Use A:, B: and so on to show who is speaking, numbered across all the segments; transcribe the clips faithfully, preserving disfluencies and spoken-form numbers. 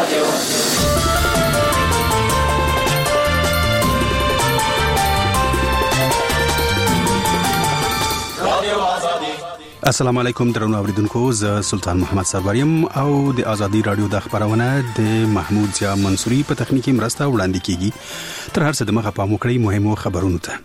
A: السلام علیکم درنو اوریدونکو، زه سلطان محمد سروریم او د ازادي رادیو د خبرونه د محمود ضیا منصوري په تخنیکی مرسته وړاندې کیږي. تر هر څه د مخه پام وکړئ مهمو خبرونو ته.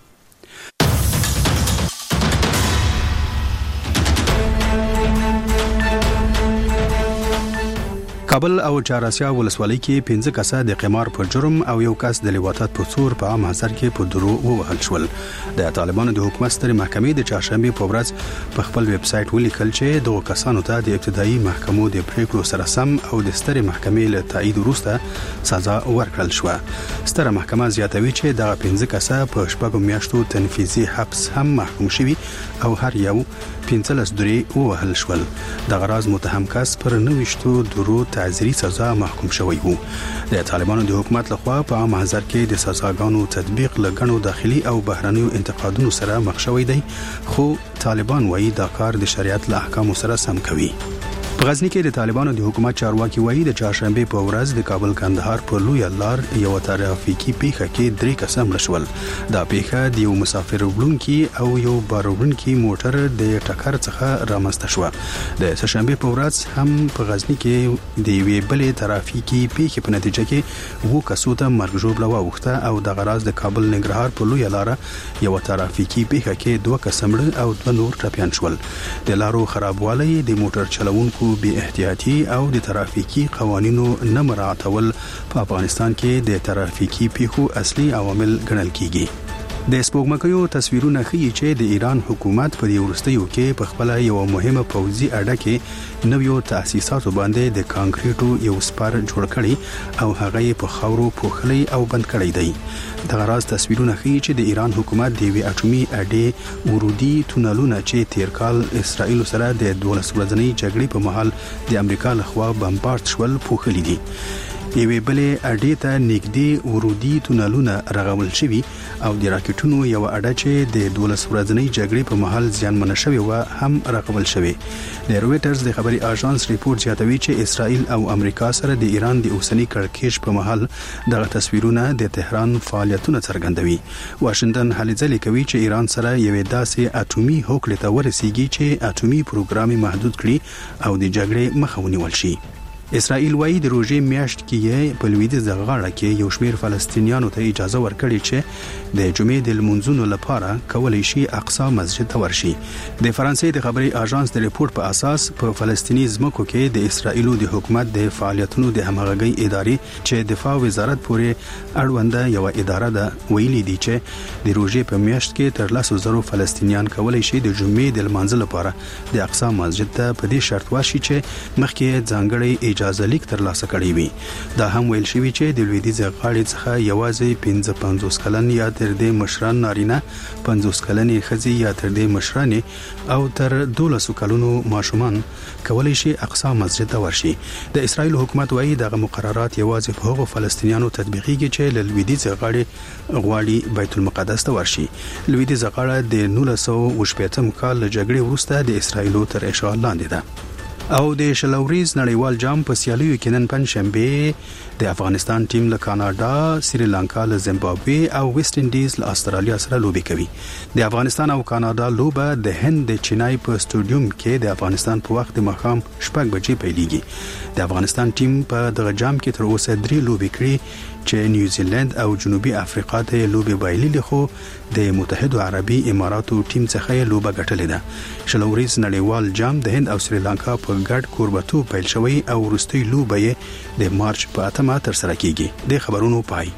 A: کابل او چهاراسیا ولسوالۍ کې پنځه کسه د قمار په جرم او یو کس د لواطت په څور په عام حاضر کې په درو ووهل شول. د طالبانو د حکومت ستر محکمې د چهارشنبه په ورځ په خپل ویب سټ ولیکل چې دغه کسانو ته د ابتدایي محکمو د پریکړو سره سم او د ستر محکمې له تایید وروسته سزا ورکړل شو. ستر محکمه زیاتوي چې دغه پنځه کسه په شپږو میاشتو تنفیذي حبس هم محکوم شوي او هر یو پنځلس درې ووهل شول. د غراض متهم کس پر نوښتو درو تعزیري سزا محکوم شوی وو. د طالبانو د حکومت لخوا په عام حاضر کې د سزاګانو تطبیق لګڼو داخلي او بهرنیو انتقادونو سره مخ شوی دی، خو طالبان وایي دا کار د شریعت له احکامو سره سم کوي. په غزنی کې د طالبانو د حکومت چارواکي وایي د چهارشنبه په ورځ د کابل کندهار په لوی لار یو ترافیکي پیښه کې درې کسان مړه شول. دا پیښه د یو مسافر وړونکي او یو بار وړونکي موټر د ټکر څخه رامنځته شوه. د سهشنبه په ورځ هم په غزنی کې د یوې بلې ترافیکي پیښې په نتیجه کې وو کسو ته مرګ ژوبله واوښته او د غراض د کابل ننګرهار په لوی لار یو ترافیکي پیښه کې دوه کسان مړه او دوه نور ټپیان شول. د لارو خرابوالی د موټر چلوونکو بی احتیاطي او د ترافیکي قوانینو نه مراعاتول په افغانستان کې د ترافیکي پیښو اصلي عوامل ګڼل کیږي. د سپوږمکیو تصویرونه ښیي چې د ایران حکومت په دې وروستیو کې په خپل یو مهمه پوځي اډه کې نویو تاسیساتو باندې د کانکریټو یو سپر جوړ کړي او هغه یې په خاورو پوښلي او بند کړی دی. د غراض تصویرونه ښیي چې د ایران حکومت د یوې اټومي اډې ورودي تونلونه چې تیر کال اسرائیل سره د دولس ورځنۍ جګړې په مهال د امریکا لخوا بمبارد شول پوښلي دي. یوې بلې اډې ته نږدې ورودي تونلونه رغول شوي او د راکټونو یو اډه چې د دولس ورځنۍ جګړې په مهال زیانمنه شوې وه هم رغول شوې. د رويټرز د خبري اژانس ریپورت زیاتوي چې اسرائیل او امریکا سره د ایران د اوسنی کړکېچ په مهال دغه تصویرونه د تهران فعالیتونه څرګندوي. واشنگټن هلې ځلې کوي چې ایران سره یوې داسې اټومي هوکړې ته ورسیږي چې اټومي پروګرام محدود کړي او د جګړې مخه ونیول شي. اسرائیل وايي د روژې میاشت کې په لویدیځ غاړه کې یو شمېر فلسطینیانو ته اجازه ورکړي چې د جمعې د لمونځونو لپاره کولای شي اقصی مسجد ته ورشي. د فرانسې د خبري اژانس د ریپورت په اساس په فلسطینی ځمکو کې د اسرائیل د حکومت د فعالیتونو د همغږي ادارې چې دفاع وزارت پورې اړونده یو اداره ده ویلي دي چې د روژې په میاشت کې تر لاسو زرو فلسطینیان کولای شي د جمعې د لمانځه لپاره د اقصی مسجد ته په دې شرط واشي چې مخکې ځانګړي اجازه لیک تر لاسه کړی وي. دا هم ویل شوی چې د لویدیځ غاړې څخه یوازې پنځه پنځوس کلن یا تر دې مشران نارینه، پنځوس کلنې ښځې یا تر دې مشرانې او تر دولسو کلونو ماشومان کولای شي اقصی مسجد ته ورشي. د اسرائیل حکومت وايي دغه مقررات یوازې په هغو فلسطینیانو تطبیقیږي چې له لویدیځ غاړې غواړي بیت المقدس ته ورشي. لویدیځ غاړه د نولس سوه اوه شپېتم کال له جګړې وروسته د اسرائیل تر اشغال لاندې ده. او د شلوریز نړیوال جام په سیالیو کې نن پنځشنبه د افغانستان ټیم له کاناډا، سریلانکا له زیمبابوې او ویسټ انډیز له استرالیا سره لوبي کوي. د افغانستان او کاناډا لوبه د هند د چینای په سټوډیوم کې د افغانستان په وخت د ماښام شپږ بجې پیلېږي. د افغانستان ټیم په دغه جام کې تر اوسه درې لوبي کړې چې نیوزیلند او جنوبي افریقا ته لوبي بایللې، خو د متحده عربي اماراتو ټیم څخه لوبه ګټلې ده. شلوریز نړیوال جام د هند او سریلانکا په ګډ کوربتوب پیل شوی او وروستۍ لوبه یې د مارچ په اتمه تر سره کیږي. د خبرونو پای.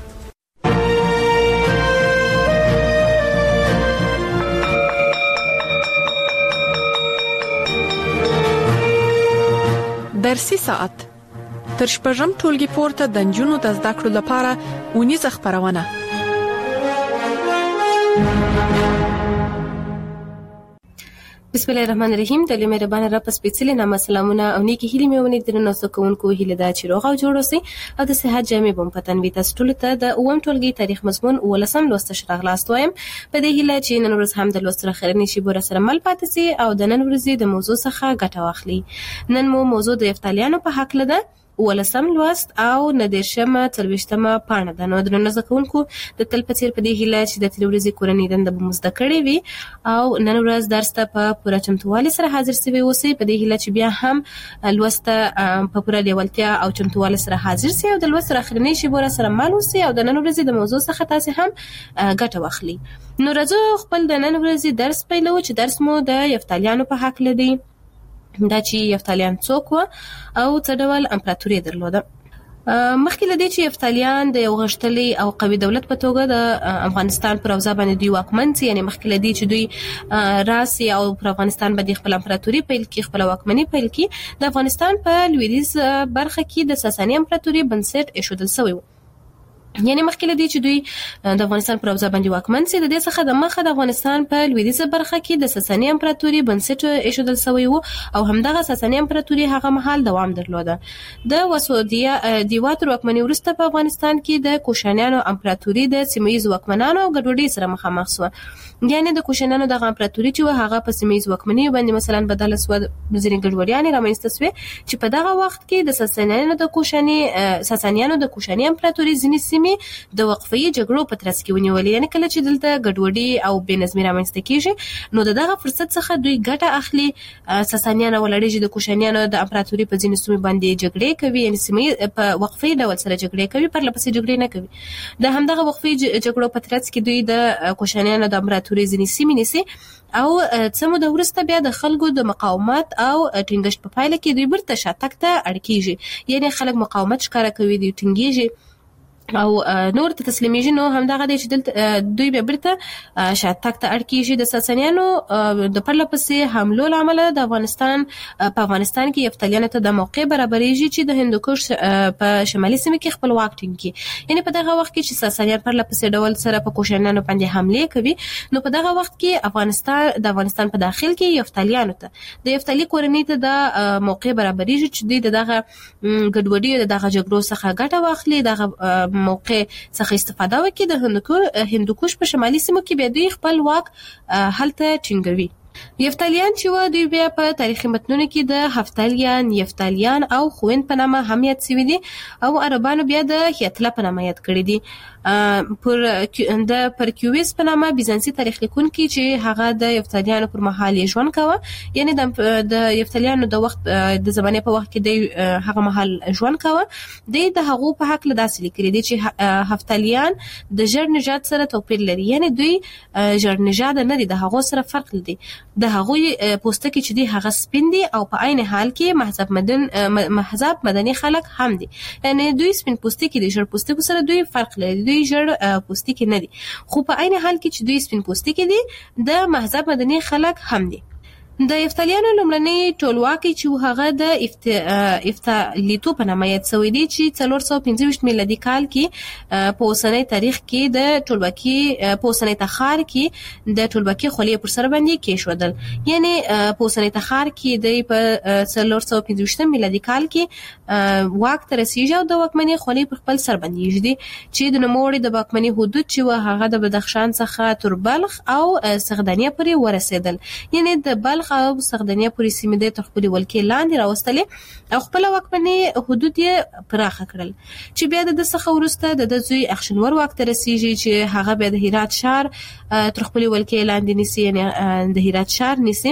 B: درسي ساعت تر شپږم ټولګي پورته د نجونو د زده کړو لپاره اونیزه خبرونه.
C: بسم الله الرحمن الرحیم. د مهربان رب سپیڅلي نامه سلامونه او نیکی هیلې مې ونې درنو سکونکو هیله دا چې روغ او جوړ اوسئ او د صحت جامې بم پتن وي. تاسو ټول ته د اووم ټولګي تاریخ مضمون ولسم لوست شراغلاست وایم. په دې هیله چې نن ورځ هم د لوست سره خیرنی شي بور سره مل پاتې سي او د نن ورځې د موضوع څخه ګټه واخلي. نن مو موضوع د افتالیانو په حق لده ولسم لوست او ندیشمه څلوېښتمه پاڼه ده. نو درنو زده کوونکو د تل په څیر په دې هیله چې د تېرې ورځې کورنۍ دنده به مو زده کړې وي او نن ورځ درس ته په پوره چمتووالي سره حاضر سوي اوسئ. په دې هیله چې بیا هم لوست ته په پوره لیوالتیا او چمتووالي سره حاضر سئ او د لوست تر اخرنۍ شیبو راسره مل اوسئ او د نن ورځې د موضوع څخه تاسې هم ګټه واخلئ. نو راځو خپل د نن ورځې درس پیلوو چې درس مو د یفتالیانو په هکله دی. دا چې یفتالیان څوک وه او څه ډول امپراتوري درلوده. مخکې له دې چې یفتالیان د یو غښتلي او قوي دولت په توګه د افغانستان پر اوضاع باندې دوی واکمن سي، یعنې مخکې له دې چې دوی راسي او پر افغانستان باندې خپل امپراتوري پیل کړي، خپل واکمني پیل کړي، د افغانستان په لویدیځ برخه کې د ساساني امپراتوري بنسټ ایښودل شوی و. یعنی مخکې له دې چې دوی د افغانستان پر اوضاع باندې واکمن سي، د دې څخه د مخه د افغانستان په لویدیځه برخه کې د ساساني امپراتوري بنسټ ایښودل شوی و او همدغه ساساني امپراتوري هغه مهال دوام درلوده. د وسودیا دیوا تر واکمنۍ وروسته په افغانستان کې د کوشانیانو امپراتوري د سیمه ییزو واکمنانو او ګډوډۍ سره مخامخ شوه. یعنی د کوشانیانو دغه امپراتوري چې هغه په سیمه ییزو واکمنۍ باندې مثلا بدله شوه، ځینې ګډوډیانې رامنځته شوې چې په دغه وخت کې د ساسانیانو د کوشاني ساسانیانو د کوشاني امپراتوري ځینې سیمې د وقفي جګړو په ترڅ کې ونیولې. یعنی کله چې دلته ګډوډي او بې نظمي رامنځته کیږي نو دغه فرصت څخه دوی ګټه اخلي. ساسانیان ولړېږي د کوشانیانو د امپراتوري په ځینو سیمو باندې جګړې کوي، یعنی سیمې په وقفي ډول سره جګړې کوي، پرله پسې جګړې نه کوي. د همدغه وقفي جګړو په ترڅ کې دوی د کوشانیانو د امپراتوري ځینې سیمې نیسي او څه موده وروسته بیا د خلکو د مقاومت او ټینګښت په پایله کې دوی بیرته شاتګ ته اړ کیږي. یعنی خلک مقاومت ښکاره کوي، دوی ټینګېږي او نور ته تسلیمیږي. نو همدغه دی چې دلته دوی بیا بیرته شاتګ ته اړ کیږي. د ساسانیانو د پرله پسې حملو له امله د افغانستان په افغانستان کې یفتالیانو ته د موقع برابرېږي چې د هندوکش په شمالي سیمه کې خپل واک ټینګ کړي. یعنی په دغه وخت کې چې ساسانیان پرله پسې ډول سره په کوشانیانو باندې حملې کوي نو په دغه وخت کې افغانستان د افغانستان په داخل کې یفتالیانو ته د یفتالي کورنۍ ته د موقع برابرېږي چې دوی دغه ګډوډي او دغه جګړو څخه ګټه واخلي، دغه موقع څخه استفاده وکړي. د هندوکش په شمالي سیمو کې بیا دوی خپل واک هلته ټینګوي. یفتالیان چې و دوی بیا په تاریخي متنونو کې د هفتالیان، یفتالیان او خوین په نامه هم یاد شوي دي او عربانو بیا د هیتله په نامه یاد کړي دي. پر د پرکیویس په نامه بیزانسي تاریخ لیکونکي چې هغه د یفتالیانو پر مهال یې ژوند کاوه، یعنی د یفتالیانو د وخت د زمانې په وخت کې د هغه مهال ژوند کاوه، د د هغو په حق له داسې لیکلي دي چې هفتالیان د ژړ نژاد سره توپیر لري. یعنی دوی ژړ نژاد نه دي، د هغو سره فرق لري. د هغوی پوستکی چې دی هغه سپین دي او په عین حال کې مهذب مدن مهذب مدني خلک هم دي. یعنی دوی سپین پوستکی دي، ژړ پوستکو سره دوی فرق لري، دوی ژړ پوستکی نه دي، خو په عین حال کې چې دوی سپین پوستکی دي د مهذب مدني خلک هم دي. د یفتالیانو لومړنی ټولواکي چې هغه د یفتالیتوب په نامه یاد شوی دی چې څلور سوه پنځه ویشت میلادي کال کې په اوسنی تاریخ کې د ټولواکي په اوسنی تخار کې د ټولواکي خولې پر سر باندې کېښودل. یعنی په اوسنی تخار کې د په څلور سوه پنځه ویشتم میلادي کال کې واک ته رسیږي او د واکمنۍ خولې پر خپل سر باندې ایږدي چې د نوموړي د واکمنۍ حدود چې و هغه د بدخشان څخه تر بلخ او سغدانیه پورې ورسېدل. یعنی د بلخ او سغدانیه پورې سیمې د تر خپلې ولکې لاندې راوستلې او خپل واکمنۍ حدود یې پراخه کړل چې بیا د ده څخه وروسته د ده زوی اخشنور واک ته رسیږي چې هغه بیا د هرات ښار تر خپلې ولکې لاندې نیسي، یعنې د هرات ښار نیسي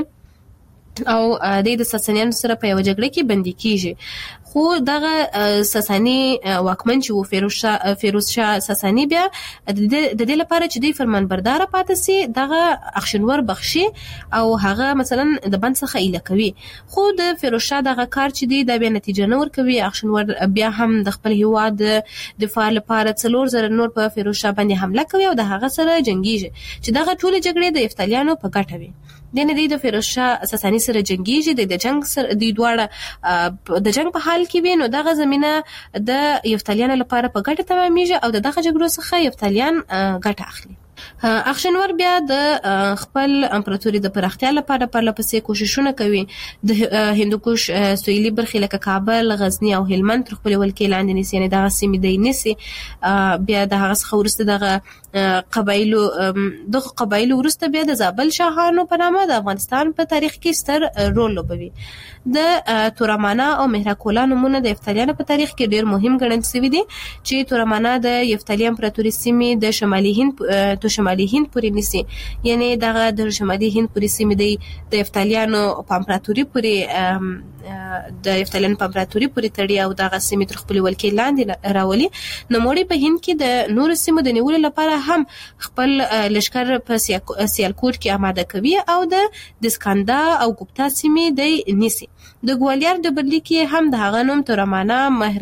C: او د ساسانیانو سره په یوه جګړه کې بندي کیږي. خو دغه ساساني واکمن چې و فیروز شاه فیروز شاه ساساني بیا د دې لپاره چې دوی فرمانبرداره پاتې سي دغه اخشنور بخشي او هغه مثلا د بند څخه ایله کوي. خو د فیروز شاه دغه کار چې دی دا بیا نتیجه نه ورکوي. اخشنور بیا هم د خپل هیواد دفاع لپاره څلور زره نور په فیروز شاه باندې حمله کوي او د هغه سره جنګیږي چې دغه ټولې جګړې د یفتالیانو په ګټه وي. دنه دی د فیروز شاه ساساني سره جنگیږي، د جنگ سره د دواړه د جنگ په حال کې وي، نو دغه زمينه د یفتالیانو لپاره په ګټه تمامېږي او دغه جګړو څخه یفتالیان ګټه اخلي. اخشنور بیا د خپل امپراتوري د پراختیا لپاره پرلپسې کوششونه کوي. د هندوکش سویلي برخې لکه کابل، غزنی او هلمند تر خپل ولکې لاندې نیسي، یعنی دغه سیمې دی نیسي. بیا د هغه څخه وروسته دغه قبایلو دغه قبایلو وروسته بیا د زابل شاهانو په نامه د افغانستان په تاریخ کې ستر رول لوبوي. د تورمانا او مهراکولا نومونه د یفتلیانو په تاریخ کې ډیر مهم ګڼل شوي دي، چې تورمانا د یفتلی امپراتوري سیمې د شمالي هند تو شمالي هند پورې نیسي، یعنی دغه د شمالي هند پورې سیمې دی د یفتلیانو په امپراتوري پورې د یفتلیانو په امپراتوري پورې تړي او دغه سیمې تر خپل ولکې لاندې راولي. نوموړي په هند کې د نورو سیمو د نیولو لپاره هم خپل لشکر په سیالکوټ کې آماده کوي او د دسکاندا او ګوپتا سیمې دی نیسي. د ګوالیار ډبرلیک کې هم د هغه نوم تورمانا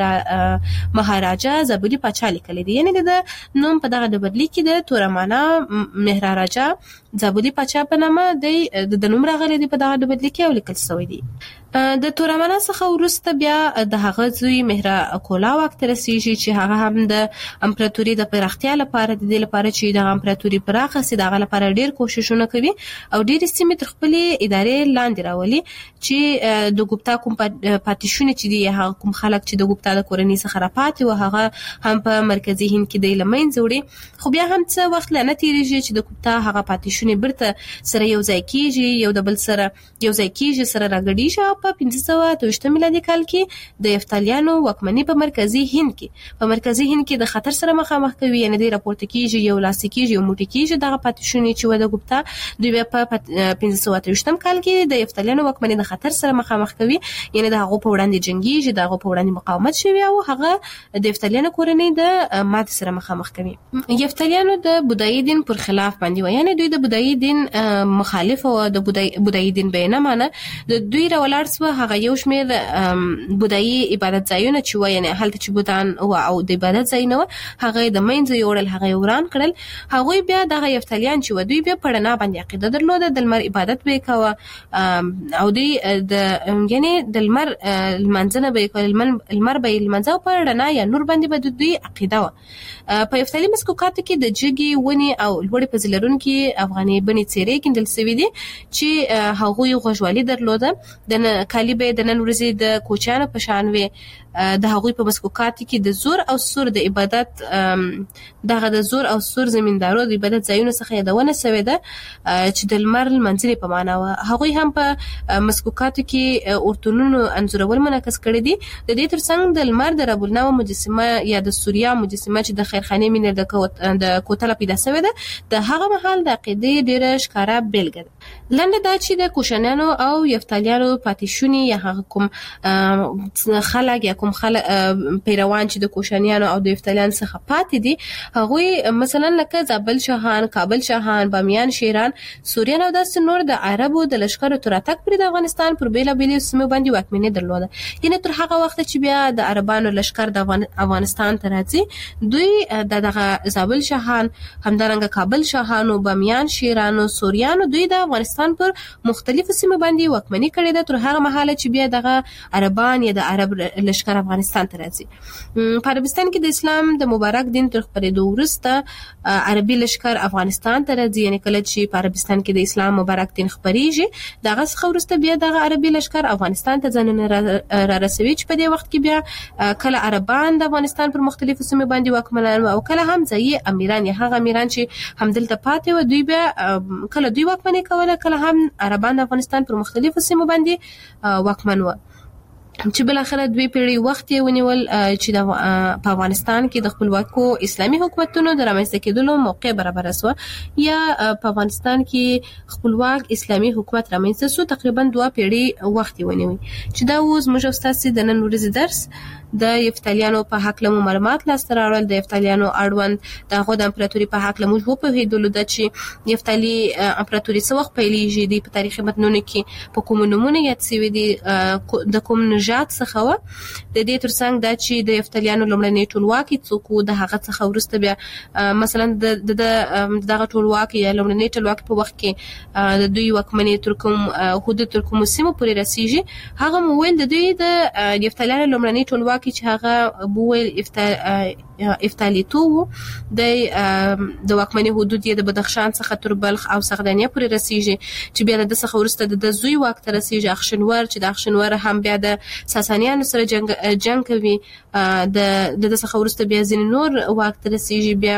C: مهاراجا زابلی پاچا لیکلی دی، یعنی د نوم په دغه ډبرلیک کې د تورمانا مهاراجا زابلی پاچا په نامه دی د نوم راغلی دی په دغه ډبرلیک کې او لیکل شوی دی. د تورمانا څخه وروسته بیا د هغه زوی مهراکولا واک ته رسیږي، چې هغه هم د امپراتوري د پراختیا لپاره د دې لپاره چې د امپراتوري پراخه سي دغه لپاره ډیر کوششونه کوي او ډیر سیمې تر خپل ادارې لاندې راولي، چې د ګوپتا کوم پاتیشونه چې دي هغه کوم خلک چې د ګوپتا د کورنۍ څخه راپاتې و هغه هم په مرکزی هند کې د لمنځه وړي. خو بیا هم څه وخت نه تیریږي چې د ګوپتا هغه پاتیشونه برته سره یو ځای کیږي، یو د بل سره یو ځای کیږي، سره راګډیږي. په پنځه سوه اته ویشت میلادي کال کې د یفتلیانو واکمني په مرکزی هند کې په مرکزی هند کې د خطر سره مخامخ کوي، یعنی د راپورته کیږي یو لاس کیږي یو موټی کیږي دغه پاتیشونه چې و د ګوپتا دوی په پنځه سوه اته ویشت کال کې د یفتلیانو واکمني د خطر سره مخامخ کوي، یعنی د هغه په وړاندې جنگیږي، د هغه په وړاندې مقاومت شوی او هغه د یفتلیانو کورنۍ د مات سره مخامخ کوي. یفتلیانو د بودایی دین پر خلاف باندې و، یعنی دوی د بودایی دین مخالف او د بودایی دین به نه مانه. د دوی راولار سو هغه یو شمیر بودایی عبادت ځایونه چې و، یعنی هلته چې بودان او د عبادت ځایونه و هغه د منځ یوړل، هغه وران کړل. هغه بیا دغه یفتلیان چې و دوی بیا پړنا باندې عقیده درلوده، د لمر عبادت به کوه او دوی د یعنی د لمر المنځنه به کول لمر به المنځه په رڼا یا نور باندې به دوی عقیده و. په یفتلی مسکوکات کې د جګي ونی او لوړې په زلرونکو افغاني بني څیرې کېندل سوي دي چې هغه غوښوالي درلوده. د کالی به د نن ورځې د کوچانو په شان وي. د هغوی په مسکوکات کې د زور او سور د عبادت دغه د زور او سور زمیندارو د عبادت ځایونو څخه یادونه شوې ده چې د لمر المنځلې په معنا و. هغوی هم په مسکوکاتو کې اورتونونو انځورول منعکس کړي دي. د دې ترڅنګ د لمر د رب النوم مجسمه یا د سوریا مجسمه چې د خیرخانه مینه د د کوتله پیدا شوې ده د هغه محل د عقیدې ډیره ښکارا بیلګه ده. لنډه دا چې د کوشانیانو او یفتلیانو پاتیشونی یا هغه کوم خلک یا کوم خلک پیروان چې د کوشانیانو او د یفتلیان څخه پاتې دي هغوی مثلا لکه زابل شاهان، کابل شاهان، بامیان شیران، سوریان او داسې نور د عربو د لشکرو تر اتک پرې د افغانستان پر بیلابېلو سیمو باندې واکمني درلوده. یعنې تر هغه وخته چې بیا د عربانو لشکر د افغانستان ته راځي دوی د دغه زابل شاهان، همدارنګه کابل شاهانو، بامیان شیرانو، سوریانو دوی د افغانستان پر مختلفو سیمو باندې واکمني کړې ده تر هغه مهاله چې بیا دغه عربان یا د عرب لشکر افغانستان ته راځي. په عربستان کې د اسلام د مبارک دین تر خپرېدو وروسته عربي لشکر افغانستان ته راځي، یعنی کله چې په عربستان کې د اسلام مبارک دین خپرېږي دغه څخه وروسته بیا دغه عربي لشکر افغانستان ته ځانونه را رسوي چې په دې وخت کې بیا کله عربان د افغانستان پر مختلفو سیمو باندې واکمنان او کله هم ځایي امیران یا هغه امیران چې همدلته پاتې و دوی بیا کله دوی واکمني کوله کله هم عربان د افغانستان پر مختلفو سیمو باندې واکمن و. چې بل اخر دوی پیړۍ وخت یې ونیول چې د په افغانستان کې د خپلواکو اسلامي حکومتونو د رامنځته کېدلو موقع برابر شو یا په افغانستان کې خپلواک اسلامي حکومت رامنځته شو. تقریبا دوه پیړۍ وخت یې ونیوي چې دا اوس موږ تاسو د نن ورځې درس د یفتلیانو په حق له معلومات لاسته راوړل، د یفتلیانو اړوند د هغو د امپراتوري په حق له موږ وپوهېدلو ده چې یفتلي امپراتوري څه وخت پیلېږي، د په تاریخي متنونو کې په کومو نومونو یاد شوي دي، د کوم نژاد څخه وه. د دې ترڅنګ دا چې د یفتلیانو لومړنی ټولواکي څوک و، د هغه څخه وروسته بیا مثلا د دغه ټولواکي یا لومړني ټولواکي په وخت کې د دوی واکمنۍ تر کوم حدود تر کومو سیمو پورې رسېږي. هغه مو ویل د دوی د یفتلیانو لومړني ټولواکي کې چې هغه بوویل افتالیتو د د واکمنۍ حدود یې د بدخشان څخه تر بلخ او سغدانیه پورې رسیږي چې بیا د څخه ورسته د زوی واک ته رسیږي اخشنور چې د اخشنور هم بیا د ساسانیانو سره جنگ جنگ کوي د د څخه ورسته بیا ځین نور واک ته رسیږي بیا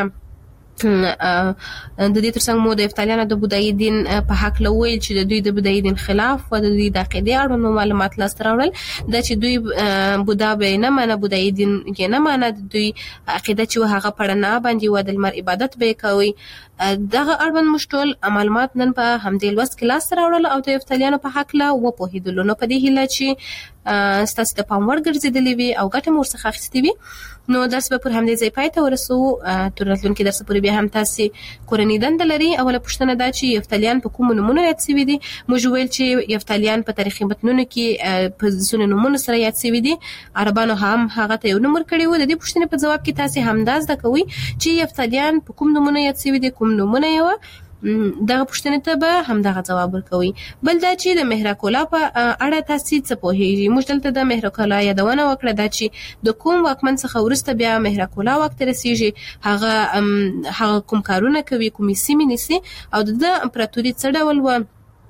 C: د دې ترڅنګ مو د افتالیانو د بودایي دین په حق لویل چې د دوی د بودایي دین خلاف او د دوی د عقیدې اړوند معلومات لاس راوړل د چې دوی بودا به نه منه بودایي دین کې نه منه دوی عقیده چې هغه پړنه باندې و د لمر عبادت به کوي دغه اړوند مشټول معلومات نن په همدې لوست کې لاس راوړل او د افتالیانو په حق لا و په هیدلو نو په دې هیله چې ستاسو د پام وړ ګرځیدلې وي او ګټه مور څخه اخیستې وي نو درس به پر همدې ځای پای ته ورسو تر راتلونکي درس پورې بیا هم تاسو کورنۍ دنده لري اوله پوښتنه دا چې افتالیان په کوم نمونه یاد شوي دي موږ ویل چې افتالیان په تاریخي متنونو کې په ځینو نمونه سره یاد شوي دي عربانو هم هغه ته یو نمبر کړی و د دې پوښتنې په جواب کې تاسو همداز د کوي چې افتالیان په کوم نمونه یاد شوي دي کوم نمونه یو دغه پوښتنې ته به هم دغه جواب ورکوي بل دا چې د مهرکولا په اړه تاسو څه پوهیږئ موږ دلته د مهرکولا یادونه وکړه دا چې د کوم واکمن څخه ورسته بیا مهرکولا وخت رسیږي هغه هغه کوم کارونه کوي کومې سیمې نیسي او د امپراتوري څه ډول و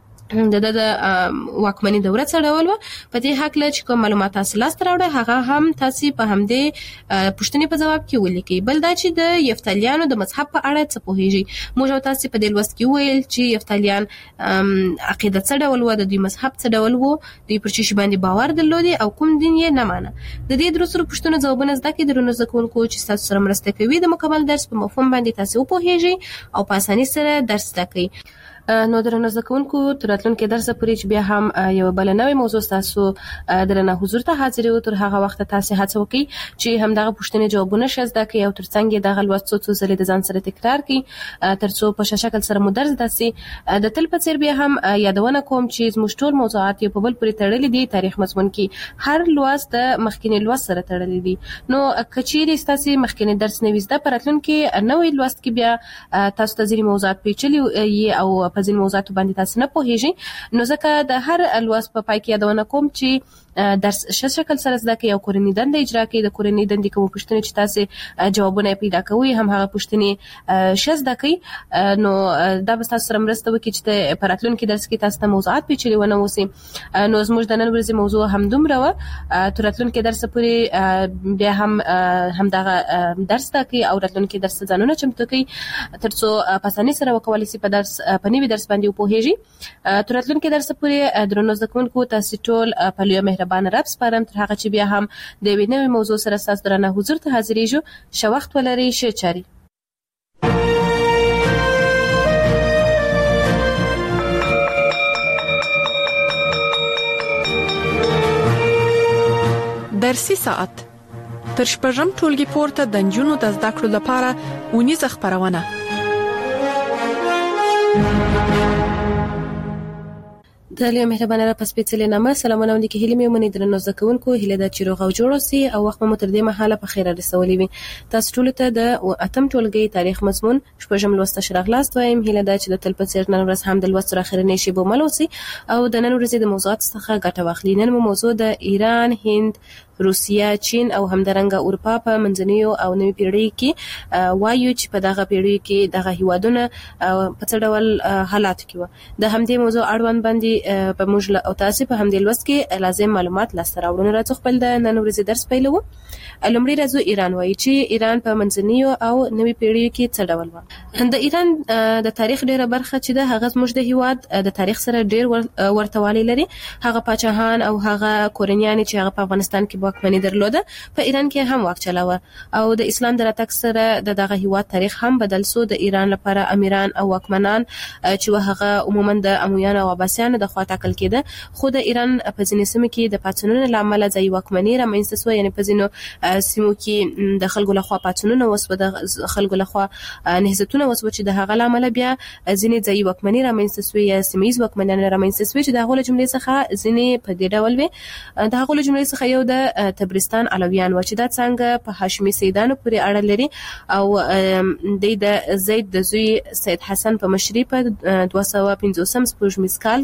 C: د د واکمنۍ دوره څه ډول و په دې حق له چې کوم معلومات تاسو لاس راوړل هغه هم تاسو په همدې پوښتنې په جواب کې ولیکئ بل دا چې د یفتالیانو د مذهب په اړه څه پوهیږئ موږ تاسو په دې لوست کې ویل چې یفتالیان عقیده څه ډول و د دوی مذهب څه ډول و دوی پر چی باندې باور درلودي او کوم دین یې نه مانه د دې درسره پوښتنه ځوابونه زده کړئ درنو زکونکو چې تاسو سره مرسته کوي د مکمل درس په مفهوم باندې تاسو پوهیږئ او په اسانۍ سره درس زده کړئ نو درنو زکونکو تر راتلونکي درس پورې چې بیا هم یو بل نوې موضوع تاسو درنه حضور ته حاضر یو تر هغه وخت تاسو هڅه وکړئ چې هم دغه پوښتنې جوابونه شزده کړئ او ترڅنګ دغه لوست څو ځلې د ځان سره تکرار کړئ ترڅو په شکل سره مو درس داسي د تل په څیر بیا هم یادونه کوم چې زموږ ټول موضوعات یو په بل پورې تړلي دي تاریخ مضمون کې هر لوست د مخکینی لوست سره تړلي دي نو کچېری تاسو مخکینی درس نه وزده پر راتلونکي نوې لوست کې بیا تاسو ته ځینې موضوعات پیچلي او په ځینو موضوعاتو باندې تاسو نه پوهیږئ نو ځکه د هر لوست په پای کې یادونه کوم چې درس ش شکل سره زده کوي او کورنۍ دنده اجرا کوي د کورنۍ دندې کوم پوښتنې چې تاسو جوابونه پیدا کوي هم هغه پوښتنې ش زده کوي نو دا به تاسو سره مرسته وکړي چې په راتلونکي درس کې تاسو ته موضوعات پیچلي ونه وسی نو زموږ د نن ورځې موضوع هم دومره و تر راتلونکي درس پورې بیا هم هم دغه درس زده کوي او راتلونکي درس ځانونه چمتو کوي ترڅو په اسانۍ سره وکولای شي په درس په نوي درس باندې وپوهیږي تر راتلونکي درس پورې درنو زده کوونکو تاسو ټول په لوی مهربان رب سپارم تر هغه چې بیا هم د یوې نوې موضوع سره تاسو درنه حضور ته حاضرېږو ښه وخت ولرئ ښه چاري
B: درسي ساعت تر شپږم ټولګي پورته د نجونو د زده کړو لپاره اونیزه خپرونه
C: د لوی مهربانه را پس پیڅلې نامه سلامونه ولیکي هیله مې ومني درنو زده کوونکو هیله ده چې روغ او جوړ اوسئ او وخت مو تر دې مهاله په خیر رسولې وي تاسو ټول ته د اتم ټولګي تاریخ مضمون شپږم لوست شراغلاست وایم هیله ده چې د تل په څیر نن ورځ هم د لوست تر اخرنۍ شی به ملوسي او د نن ورځې د موضوعات څخه ګټه واخلي نن مو موضوع د ایران هند روسیا چین او همدارنګه اروپا په منځنیو او نوي پیړۍ کې وایو چې په دغه پیړۍ کې دغه هیوادونه په څه ډول حالات کې و د همدې موضوع اړوند باندې په موږ او تاسو په همدې لوست کې لازم معلومات لاسته راوړو راځو خپل د نن ورځې درس پیلو لومړی راځو ایران وایي چې ایران په منځنیو او نوي پیړۍ کې څه ډول و د ایران د تاریخ ډیره برخه چې د هغه زموږ د هیواد د تاریخ سره ډیر ورتوالی لري هغه پاچاهان او هغه کورنیان چې هغه په افغانستان کې واکمني درلوده په ایران کې هم واک چلاوه او د اسلام د راتګ سره د دغه هیواد تاریخ هم بدل سو د ایران لپاره امیران او واکمنان چې هغه عموما د امویان او عباسیانو د خوا ټاکل کېده خو د ایران په ځینې سیمو کې د پاتونونو لامل ځای واکمني رامنځته شو یعنی په ځینو سیمو کې د خلکو لخوا پاتونونه وسو د خلکو لخوا نهضتونه وسو چې د هغه لامل بیا ځینې ځای واکمني رامنځته شو یا سیمایي واکمنان رامنځته شو چې د هغه جملې څخه ځینې په دې ډول وي د هغه جملې څخه یو د تبرستان علویان و چې دا څنګه په هاشمي سیدانو پورې اړه لري او د زید د زوی سید حسن په مشرۍ په دوه سوه پنځوسم سپوږمیز کال کې د ایران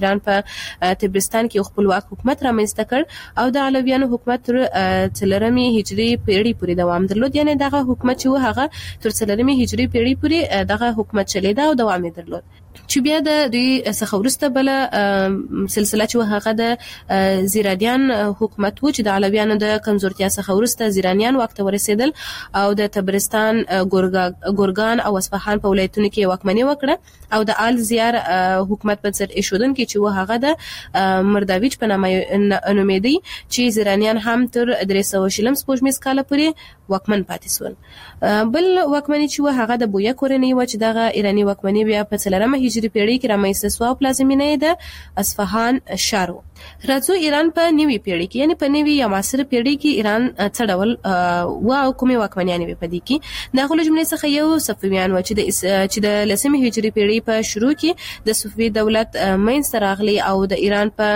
C: ایران په تبرستان کې خپلواک حکومت رامنځته کړ او د علویانو حکومت تر څلورمې هجري پیړۍ پورې دوام درلود. یعنی دغه حکومت چې هغه تر څلورمې هجري پیړۍ پورې دغه حکومت چلیدا او دوام درلود. چې بیا د دوی څخه ورسته بل سلسله چې هغه د زیرانیان حکومت و چې د علویانو د کمزورتیا څخه ورسته زیرانیان وخت ورسېدل او د تبرستان ګورګان او اصفهان په ولایتونو کې واکمني وکړه او د آل زیار حکومت په سر ایښودونکي چې هغه د مرداویچ په نامه نومېدی چې زیرانیان هم تر درې سوه شلم سپوږمیز کاله پورې واکمن پاتې شول. بل واکمني چې هغه د بویا کورنۍ و چې دغه ایرانی واکمني بیا په څلورمه هجري پیړۍ کې رامنځته شوه او پلازمینه یې د اصفهان ښار و. راځو ایران په نوې پیړۍ کې یعنی په نوې یا معاصره پیړۍ کې ایران څه ډول و او کومې واکمنیانې وې په دې کې. د غلو جملې څخه یو صفویان و چې د چې د لسمې هجري پیړۍ په شروع کې د صفوي دولت منځته راغلی او د ایران په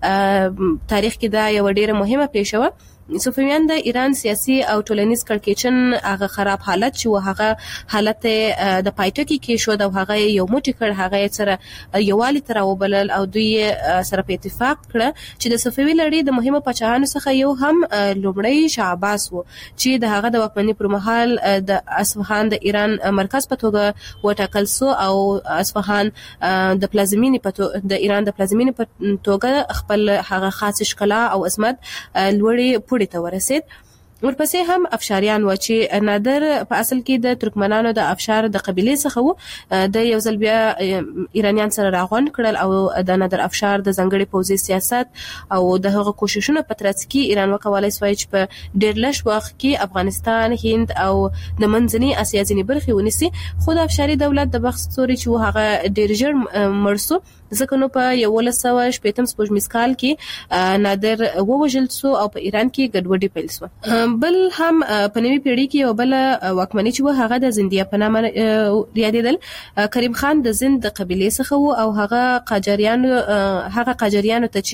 C: تاریخ کې دا یو ډیره مهمه پیښه و. صفویان د ایران سیاسي او ټولنیز کړکېچن هغه خراب حالت چې هغه حالت د پایټکی کې شو د هغه یو موټی کړ هغه سره یوالي تر وبلل او دوی سره په اتفاق کړ چې د صفوي لړۍ د مهمه پاچاهانو څخه یو هم لومړی شاه عباس و چې د هغه د واکمنۍ پر مهال د اصفهان د ایران مرکز په توګه وټاکل شو او اصفهان د پلازمینې په د ایران د پلازمینې په توګه خپل هغه خاص ښکلا او عظمت لوړې پورې ته ورسید. ورپسې هم افشاریان و چې نادر په اصل کې د ترکمنانو د افشار د قبيله څخه و. د یو ځل بیا ایرانیان سره راغون کړل او د نادر افشار د ځنګړي پوځي سیاست او د هغه کوششونو په ترڅ کې ایران وکولای شو چې په ډېر لږ وخت کې افغانستان، هند او د منځنۍ اسیا ځینې برخې ونیسي. خو د افشاري دولت د بخت ستوري چې هغه ډېر ژر مړ شو ځکه نو په یولس سوه شپېتم سپوږمیز کال کې نادر ووژل شو او په ایران کې ګډوډي پیل شوه. بل هم په نوې پیړۍ کې یو بل واکمني چې هغه د زندیه په نامه یادېدل. کریم خان د زند د قبیلې څخه و او هغه قاجاریانو هغه قاجاریانو ته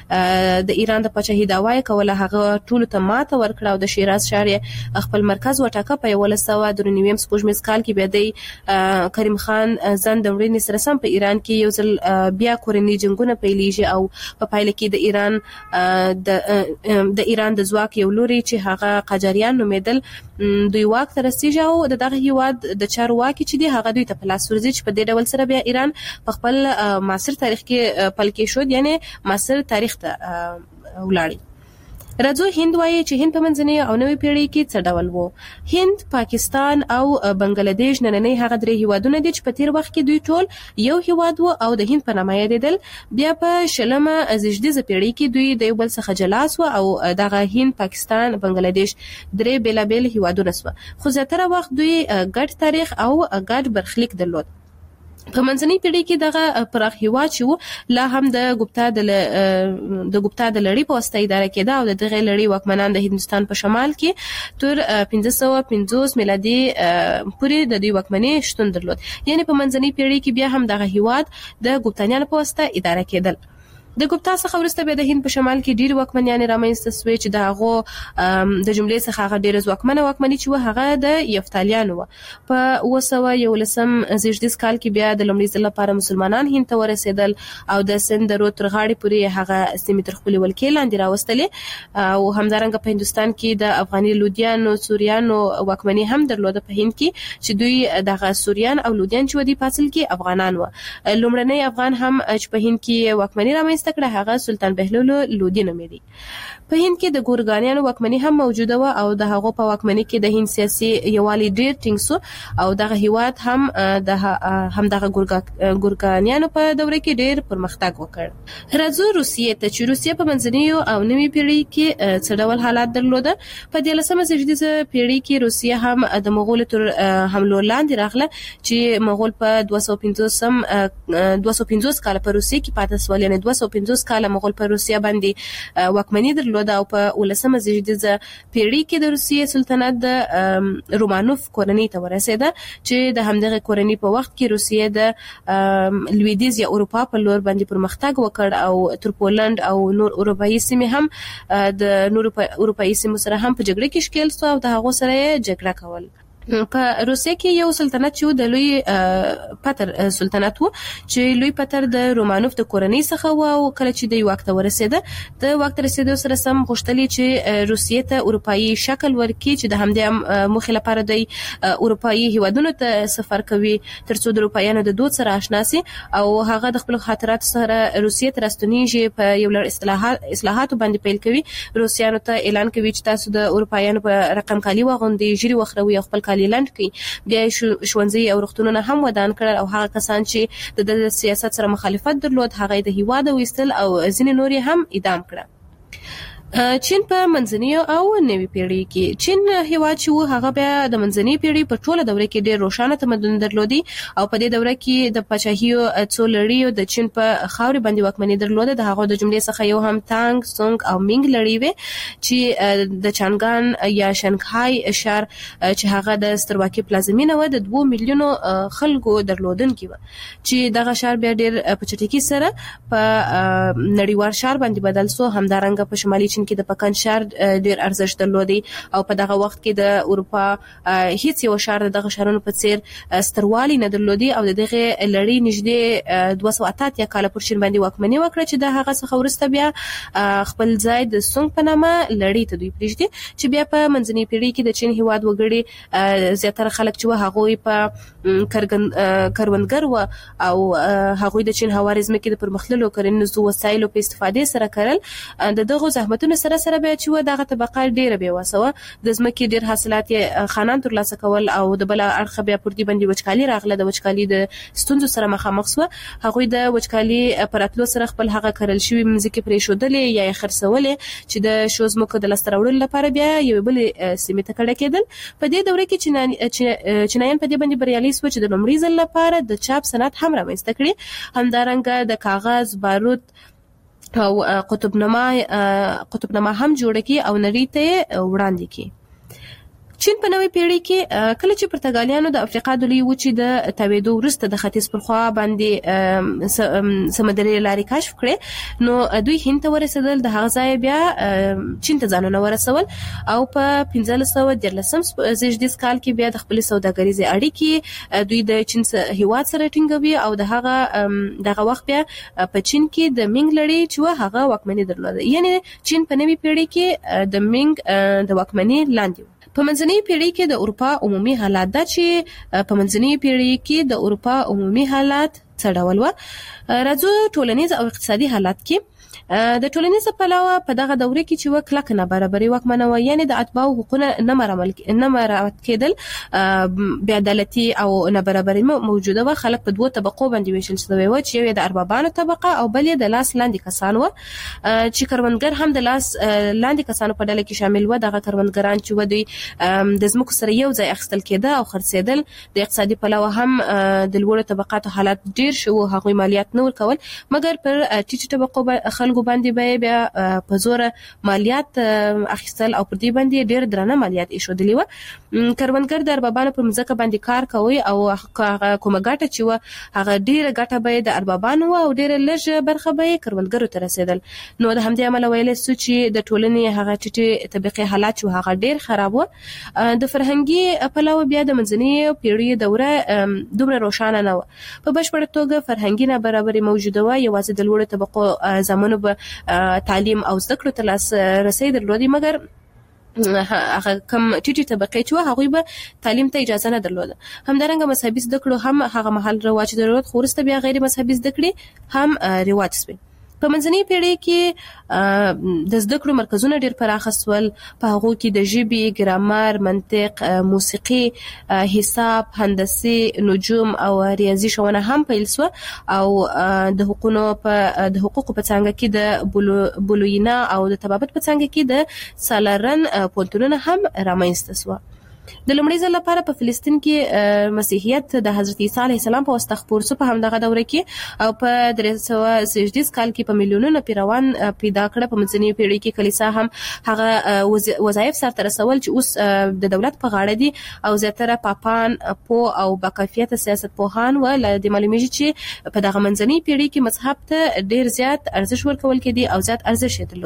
C: چې د ایران د پاچاهۍ دعوا یې کوله هغه ټولو ته ماته ورکړه او د شیراز ښار یې خپل مرکز وټاکه. په یولس سوه درې نوي سپوږمیز کال کې بیا د کریم خان زند د مړینې سره سم په ایران کې یو ځل بیا کورنۍ جنگونه پیلېږي او په پایله کې د ایران د د ایران د ځواک یو لوري چې هغه قاجاریان نومېدل دوی واک ته رسیږي او د دغه هیواد د چارواکي چې دی هغه دوی ته په لاس ورځي چې په دې ډول سره بیا ایران په خپل معاصر تاریخ کې پل کې شو یعنی معاصر تاریخ ته ولاړی. راځو هند وایي چې هند په منځنۍ او نوې پیړۍ کې څه ډول وو. هند، پاکستان او بنگلاديش نننۍ هغه درې هیوادونه دي چې په تیر وخت کې دوی ټول یو هیواد وو او د هند په نامه یادېدل. بیا په شلمه زیږدیزه پیړۍ کې دوی د یو بل څخه جلا سو او دغه هند، پاکستان، بنگلاديش درې بیلابیل هیوادونه سو. خو زیاتره وخت دوی ګډ تاریخ او ګډ برخلیک درلود. په منځنۍ پیړۍ کې دغه پراخ هیواد چې لا هم د ګپتا د د ګپتا د لړۍ په واسطه اداره کېده او دغه لړۍ واکمنان د هندستان په شمال کې تر پنځه سوه پنځوس میلادي پورې د دوی واکمنۍ شتون درلود. یعنی په منځنۍ پیړۍ کې بیا هم دغه هیواد د ګپتانیانو په واسطه اداره کېدل. د ګپتا څخه وروسته بیا د هند په شمال کې ډېر واکمنیان رامنځته شوې چې د هغه د جملې څخه هغه ډېر ځواکمنه واکمني چې هغه د یفتالیانو و. په اوه سوه یولسم زیږدیز کال کې بیا د لومړي ځل لپاره مسلمانان هند ته ورسېدل او د سند د رود تر غاړې پورې هغه سیمې تر خپلې ولکې لاندې راوستلې او همدارنګه په هندوستان کې د افغاني لودیانو سوریانو واکمني هم درلوده په هند کې چې دوی دغه سوریان او لودیان چې ودی په اصل کې افغانان و. لومړنی افغان هم چې په هند کې واکمني رامنځته کړه هغه سلطان بهلول لودي نومېدی. په هند کې د ګورګانیانو واکمني هم موجوده و او د هغو په واکمني کې د هند سیاسي یوالي ډېر ټینګ شو او دغه هیواد هم د هم دغه ګورګانیانو په دوره کې ډېر پرمختګ وکړ. راځو روسیې ته چې روسیه په منځنۍ او نوې پیړۍ کې څه ډول حالات درلوده. په دیارلسمه زیږدیزه پیړۍ کې روسیه هم د مغولو تر حملو لاندې راغله چې مغول په دوه سوه پنځوسم دوه سوه پنځوس کال په روسیې کې پاتې شول. یعنی دوه سوه پنځوس کال مغول په روسیه باندې واکمني درلوده او په ولسمه زیږدیزه پیړۍ کې د روسیې سلطنت د رومانوف کورنۍ ته ورسېده چې د همدغه کورنۍ په وخت کې روسیه د لویدیز یا اروپا په لور باندې پرمختګ وکړ او تر پولند او نور اروپایي سیمې هم د نور اروپایي سیمو سره هم په جګړه کې ښکېل شو او د هغو سره یې جګړه کول. په روسیه کې یو سلطنت چې د لوی پتر سلطنت وو چې لوی پتر د رومانوف د کورنۍ څخه و او کله چې د واک ته ورسېده د واک ته رسیدو سره سم غوښتلې چې روسیې ته اروپאי شکل ورکړي چې د همدې موخې لپاره د اروپאי هیوادونو ته سفر کوي ترڅو د اروپایانو د دود سره آشنا شي او هغه د خپل خاطرات سره روسیې ته راستنیږي په یو لړ اصلاحات اصلاحات باندې پیل کوي روسیانو ته اعلان کوي چې تاسو د اروپایانو په رقم کالي وغوندي جری وخروي خپل لیلند کی بیا شونځي او روغتونونه هم ودان کړل او هغه کسان چې د سیاست سره مخالفت درلود هغه د هیواد وستل او ځینې نور هم اعدام کړل چین په منځنۍ او نوي پیړۍ کې چین هیواد چې هغه بیا د منځنۍ پیړۍ په ټوله دوره کې ډېر روښانه تمدن درلودي او په دې دوره کې د پاچاهیو څو لړیو د چین په خاورې باندې واکمني درلوده د هغه د جملې څخه یو هم تانګ سونګ او مینګ لړۍ وي چې د چانګان یا شنغهای ښار چې هغه د سترواکي پلازمینه و د دوه میلیونو خلکو درلودونکي و چې دغه ښار بیا ډېر په چټکۍ سره په نړیوال ښار باندې بدل سو همدارنګه په شمالي چین کې د پکن ښار ډېر ارزښت درلودي او په دغه وخت کې د اروپا هیڅ یو ښار دغه ښارونو په څیر ستروالي نه درلودي او دغه لړۍ نږدې دوه سوه اته اتیا کاله پر چین باندې واکمني وکړه چې د هغه څخه وروسته بیا خپل ځای د سونګ په نامه لړۍ ته دوی پرېږدي چې بیا په منځنۍ پیړۍ کې د چین هیواد وګړي زیاتره خلک چې هغوی په کروندګر و او هغوی د چین هواري ځمکې د پرمختللو کرنیزو وسایلو په استفادې سره کړل د دغه زحمتونو سره سره بیا چې دغه طبقه ډیره بیا وسوه د ځمکې ډیر حاصلات خانان ترلاسه کول او د بل اړخ بیا پر دې باندې وچکالي راغله د وچکالي د ستونزو سره مخامخ شو هغوی د وچکالي پراتلو سره خپل هغه کرل شوی مځکې پرې شودلې یا خرڅولې چې د شو ځمکو د لاسته راوړلو لپاره بیا یو بل سیمه ته کډه کېدل په دې دوره کې چې چینایان په دې باندې بریالي شو چې د لومړي ځل لپاره د چاپ صنعت هم رامنځته کړي همدارنګه د کاغذ بارود او قطبنما قطبنما هم جوړ کی او نړۍ ته وړاندې کی چین په نوې پیړۍ کې کله چې پرتګالیانو د افریقا د لوی وچې د تاوېدو وروسته د ختیځ پر خوا باندې سمندري لارې کشف کړې نو دوی هند ته ورسېدل د هغه ځای بیا چین ته ځانونه ورسول او په پنځلس سوه دیارلسم زېږدیز کال کې بیا د خپلې سوداګریزې اړیکې دوی د چین هیواد سره ټینګوي او د هغه دغه وخت بیا په چین کې د مینګ لړۍ چې هغه واکمني درلوده یعنی چین په نوې پیړۍ کې د مینګ د واکمني لاندې په منځنۍ پیړۍ کې د اروپا عمومي حالات دا چې په منځنۍ پیړۍ کې د اروپا عمومي حالات څه ډول و راځو ټولنیز او اقتصادي حالات کې د ټولنیز پلوه په دغه دوره کې چې وکړه کنه برابرۍ واکمنه و یعنی د اتباع حقوقونه نه مرمل نه مراعات کېدل بې عدالتي او نه برابرۍ موجوده و خلک په دوه طبقو باندې ویشل شوی و چې یو د اربابانو طبقه او بل د لاس لاندې کسان و چې کروندګر هم د لاس لاندې کسانو په ډله کې شامل و دغه کروندګران چې و دوی د ځمکو سره یو ځای اخیستل کېده او خرڅېدل د اقتصادي پلوه هم د لوړو طبقاتو حالات ډیر شو هغوی مالیات نه ورکول مګر پر ټیټو طبقو خلکو باندې به بیا په زور مالیات اخیستل او پر دې باندې ډېر درنه مالیات ایښودلې و کروندګر د اربابانو په مځکه باندې کار کوي او کومه ګټه چې و هغه ډېره ګټه به د اربابانو او ډېره لږ برخه به کروندګرو ته رسېدل نو د همدې امله ویلی سو چې د ټولنې هغه ټیټې طبقې حالات چې هغه ډېر خراب و د فرهنګي پلوه بیا د منځنۍ پیړۍ دوره دومره روښانه نه و په بشپړه توګه فرهنګي نابرابري موجوده و یوازې د لوړو طبقو زامنو تعلیم او زده کړو ته لاس رسي درلودي مګر هغه کم ټیټي طبقې چې هغوی به تعلیم ته اجازه نه درلوده همدارنګه مذهبي زده کړو هم هغه محل رواج درلود خو وروسته بیا غیر مذهبي زده کړې هم رواج شوې په منځنۍ پیړۍ کې د زده کړو مرکزونه ډېر پراخه شول په هغو کې د ژبې ګرامر منطق موسیقي حساب هندسي نجوم او ریاضي ښوونه هم پیل شوه او د حقوقو په د حقوقو په څانګه کې د بولوینا او د طبابت په څانګه کې د سالارن پوهنتونونه هم رامنځته شوه د لومړي ځل لپاره په فلسطین کې مسیحیت د حضرت عیسی علیه السلام په واسطه خپور شو په همدغه دوره کې او په درې سوه زېږدیز کال کې په میلیونونو پیروان پیدا کړه په منځنۍ پیړۍ کې کلیسا هم هغه وظایف سرته رسول چې اوس د دولت په غاړه دي او زیاتره پاپان پوه او باکیفیته سیاست پوهان و له دې معلومیږي چې په دغه منځنۍ پیړۍ کې مذهب ته ډېر زیات ارزښت ورکول کېدی او زیات ارزښت یې درلود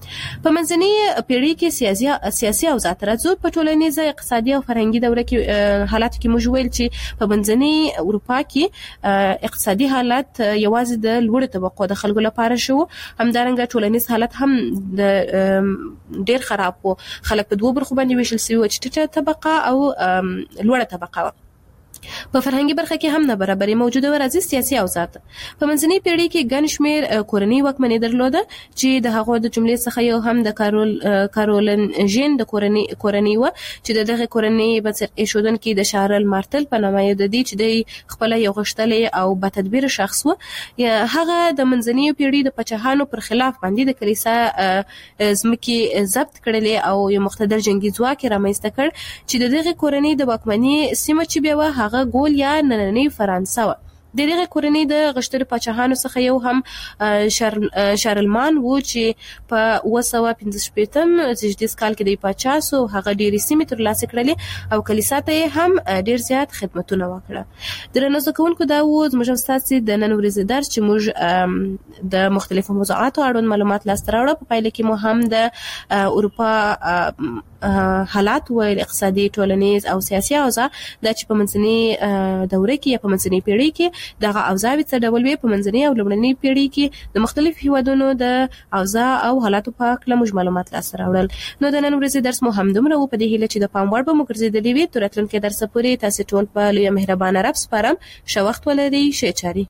C: په منځنۍ پیړۍ کې سیاسي سیاسي اوضاع ترڅو په ټولنیزه اقتصادي او فرهنګي دوره کې حالات کې موږ ویل چې په منځنۍ اروپا کې اقتصادي حالت یوازې د لوړ طبقو د خلکو لپاره شو، همدارنګه ټولنیز حالت هم د ډیر خراب وو. خلک په دوه برخو باندې ویشل شوي چې ټیټه طبقه او لوړه طبقه. په فرهنګي برخه کې هم نابرابري موجوده و راځي سیاسي اوضاع. په منځنۍ پیړۍ کې ګڼ شمېر کورنۍ واکمني درلوده چې د هغو د جملې څخه یو هم د کارول کارولنژین د کورنۍ کورنۍ و چې د دغه کورنۍ بنسټ ایښودونکي د شارل مارتل په نامه یو د دې چې د خپل یو غښتلې او بتدبیر شخص و. هغه د منځنۍ پیړۍ د پاچاهانو پر خلاف باندې د کلیسا ځمکې ضبط کړلې او یو مقتدر جنگي ځواک رامنځته کړ چې د دغه کورنۍ د واکمنۍ سیمه چې بیا هغه ګول یا نننۍ فرانسه و. د دغه کورنۍ د غښتلو پاچاهانو څخه یو هم شارلمان و چې په اوه سوه پنځه شپېتم زیږدیز کال کې د پاچا سو. هغه ډېرې سیمې ترلاسه کړلې او کلیسا ته هم ډېر زیات خدمتونه وکړه. درنو زده کوونکو، دا و زموږ ستاسو د نن ورځې درس چې موږ د مختلفو موضوعاتو اړوند معلومات لاسته راوړو. په پایله کې مو هم د اروپا حالات و اقتصادي، ټولنیز او سیاسي اوضاع دا چې په منځنۍ دوره کې یا په منځنۍ پیړۍ کې دغه اوضاع څه ډول وي، په منځنۍ او لومړنۍ پیړۍ کې د مختلف هیوادونو د اوضاع او حالاتو په اړه موږ معلومات لاسته راوړل. نو د نن ورځې درس مو هم دومره و. په دې هیله چې د پام وړ به مو ګرځېدلې وي. تر راتلونکي درس پورې تاسو ټول په لوی مهربانه رب سپارم. ښه وخت ولرئ. ښه چاري.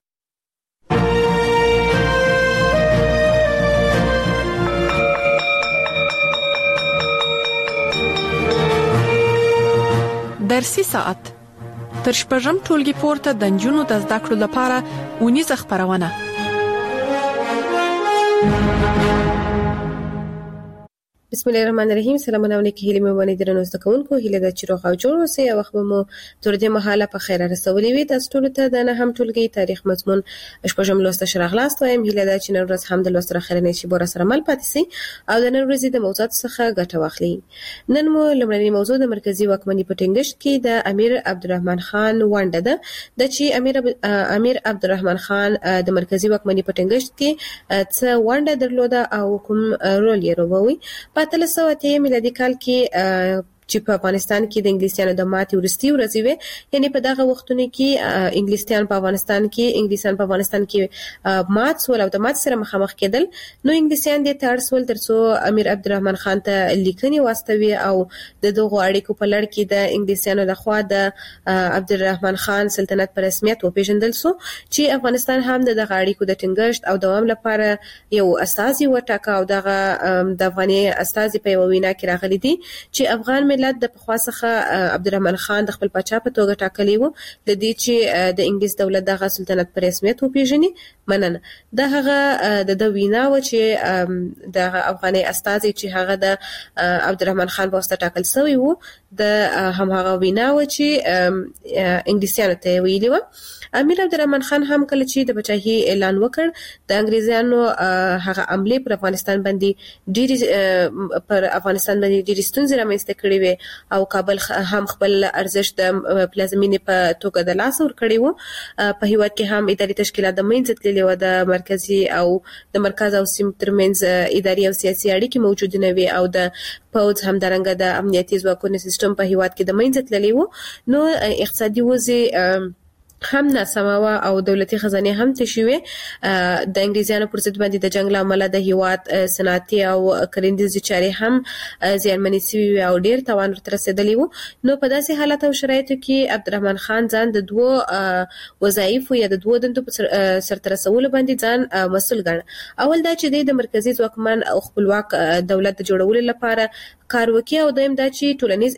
B: درسي ساعت تر شپږم ټولګي پورته د نجونو د زده کړو لپاره اونیزه خبرونه.
C: بسم الله الرحمن الرحیم. سلامونه علیکم. هیله مې ونې درنو زده کوونکو، هیله د چې روغ او جوړ اوسئ او وخت مو تر دې مهاله په خیر رسولې وي. تاسو ټول ته د نه هم ټولګي تاریخ مضمون شپږم لوست شراغلاست وایم. هیله د چې نن ورځ هم د لوست راخره نه شي بور سره مل پاتې سي او د نن ورځې د موضوعات څخه ګټه واخلي. نن مو لومړنی موضوع د مرکزی واکمنۍ په ټینګښت کې د امیر عبدالرحمن خان ونډه ده. د چې امیر امیر عبدالرحمن خان د مرکزی واکمنۍ په ټینګښت کې څه ونډه درلوده او کوم رول یې لوبوي. په اتلس سوه اته میلادي کال کې چې په افغانستان کې د انګلیسانو د ماتې وروستۍ ورځې وې، یعنی په دغه وختونو کې انګلیسان په افغانستان کې انګلیسان په افغانستان کې مات سول او د مات سره مخامخ کېدل. نو انګلیسان دې ته اړ سول ترڅو امیر عبدالرحمن خان ته لیکنې واستوي او د دغو اړیکو په لړ کې د انګلیسانو لخوا د عبدالرحمن خان سلطنت په رسمیت وپېژندل سو چې افغانستان هم د دغه اړیکو د ټینګښت او دوام لپاره یو استازي وټاکه او دغه د افغاني استازي په یو وینا کې راغلي دي چې افغان ملت د پخوا څخه عبدالرحمن خان د خپل پاچا په توګه ټاکلی وو، د دې چې د انګلیس دولت دغه سلطنت په رسمیت وپېژني. مننه. دا هغه د د وینا و چې د افغاني استازي چې هغه د عبدالرحمن خان په واسطه ټاکل شوی وو، د هم هغه وینا و چې انګلیسانو ته ویلي و. امیر عبدالرحمن خان هم کله چې د پاچاهي اعلان وکړ، د انګریزانو هغه عملې پر افغانستان باندې ډېری پر افغانستان باندې ډېری ستونزې رامنځته کړې وې او کابل هم خپل ارزښت د پلازمینې په توګه د لاس ورکړی وو. په هیواد کې هم اداري تشکیلات د منځه تللي وو، د مرکزي او د مرکز او سیمو ترمنځ اداري او سیاسي اړیکې موجود نه وي او د پوځ همدارنګه د امنیتي ځواکونو سیستم په هیواد کې د منځه تللی وو. نو اقتصادي وضع هم ناسمه او دولتي خزانه هم تشوي. د انګریزانو پر ضد باندې د جنگ لامل د هیواد صنعتي او کرنیزي چارې هم زیانمنې شوي او ډیر توان ورته رسیدلی وو. نو په داسې حالت او شرایطو کې عبدالرحمن خان ځان د دوه وظایفو یا د دوه دندو په سرته رسولو باندې ځان مسؤل ګڼه. اول دا چې د مرکزی ځواکمن او خپلواک دولت د جوړولو لپاره کار وکړي او دویم دا چې ټولنیز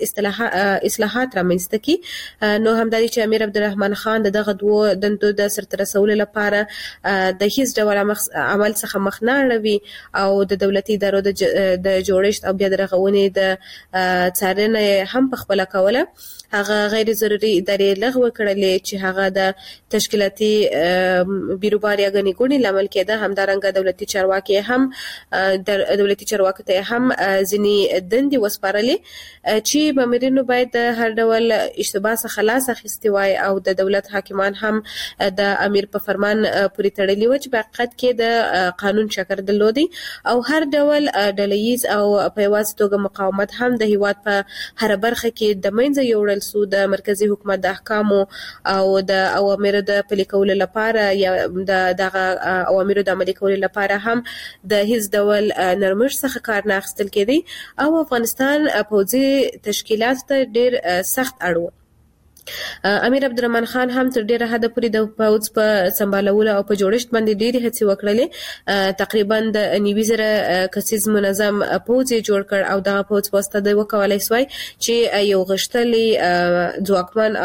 C: اصلاحات رامنځته کړي. نو همداري چې امیر عبدالرحمن خان دغه دوه دندو د سرته رسولو لپاره د هیڅ ډول عمل څخه مخ نه اړوي او د دولتي ادارو د جوړښت او بیا د رغونې د څارنې هم په خپل کوله. هغه غیر ضروري ادارې لغوه کړلې چې هغه د تشکیلاتي بیروبار یا غني ګونی لامل کېده. همدارنګه دولتي چارواکي هم د دولتي چارواکو ته هم ځینی دندې وسپارلې چې مامورینو باید د هر ډول اشتباه څخه خلاص اخیستي وای او د دولت حاکمان هم د امیر په فرمان پورې تړلي و چې په حقیقت کې د قانون شکر درلودي او هر ډول ډلهییز او په یوازې توګه مقاومت هم د هیواد په هر برخه کې د منځه یوړل سو د مرکزی حکومت د احکامو او د اوامرو د پلي کولو لپاره یا د دغه اوامرو د عملي کولو لپاره هم د هیڅ ډول نرمښت څخه کار نه اخیستل کېدی او افغانستان پوځي تشکیلات ته ډیر سخت اړ و. امیر عبدالرحمن خان هم تر ډیره حد پورې د پوځ په سمبالولو او په جوړښت باندې ډیره هڅې وکړلې. تقریبا د نیوي زره کسیز منظم پوځ جوړ کړ او دغه پوځ په واسطه د وکولای سوی چې یو غښتلي ځواکمن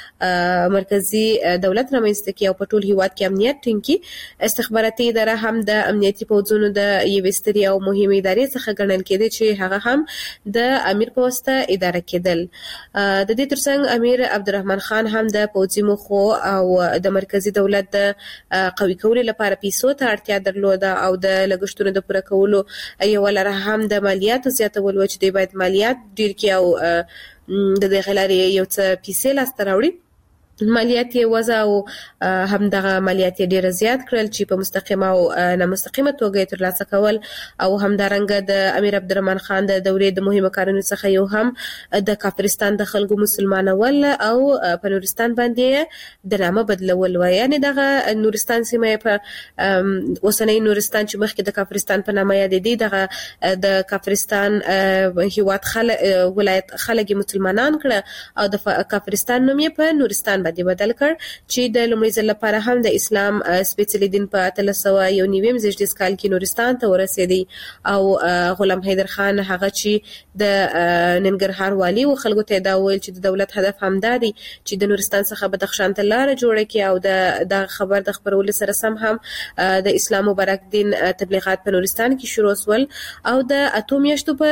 C: او مرکزی دولت رامنځته کړي او په ټول هیواد کې امنیت ټینګ کړي. استخباراتي اداره هم د امنیتي پوځونو د یوې سترې او مهمې ادارې څخه ګڼل کېده چې هغه هم د امیر په واسطه اداره کېدل. د دې ترڅنګ امیر عبدالرحمن خان هم د پوځي موخو او د مرکزی دولت د قوي کولو لپاره پیسو ته اړتیا درلوده او د لګښتونو د پوره کولو یو لاره هم د مالیاتو زیاتول و چې دوی باید مالیات ډیر کړي او د دې غلاري یو څه پیسې لاسته راوړي. مالیات یې وضع او هم دغه مالیات یې ډیر زیات کړل چې په مستقیمه او نامستقیمه توګه ترلاسه کول او همدارنګه د امیر عبدالرحمن خان د دورې د مهمه کارونو څخه یو هم د کافرستان د خلکو مسلمانول او په نورستان باندې د نامه بدلول و. یعنی دغه نورستان سیمه په اوسنۍ نورستان چې مخکې د کافرستان په نامه یادېدی دغه د کافرستان هیواد خلک ولایت خلک مسلمانان کړه او د کافرستان نوم یې په نورستان باندې بدل کړ چې د لومړي ځل لپاره هم د اسلام سپېڅلي دین په اتلس سوه یو نوي زیږدیز کال کې نورستان ته ورسېدی او غلام حیدر خان هغه چې د ننګرهار والی و خلکو ته دا ویل چې د دولت هدف هم دا دی چې د نورستان څخه بدخشان ته لار جوړه کړي او د د خبر د خبرولو سره سم هم د اسلام مبارک دین تبلیغات په نورستان کې شروع شول او د اته میاشتو په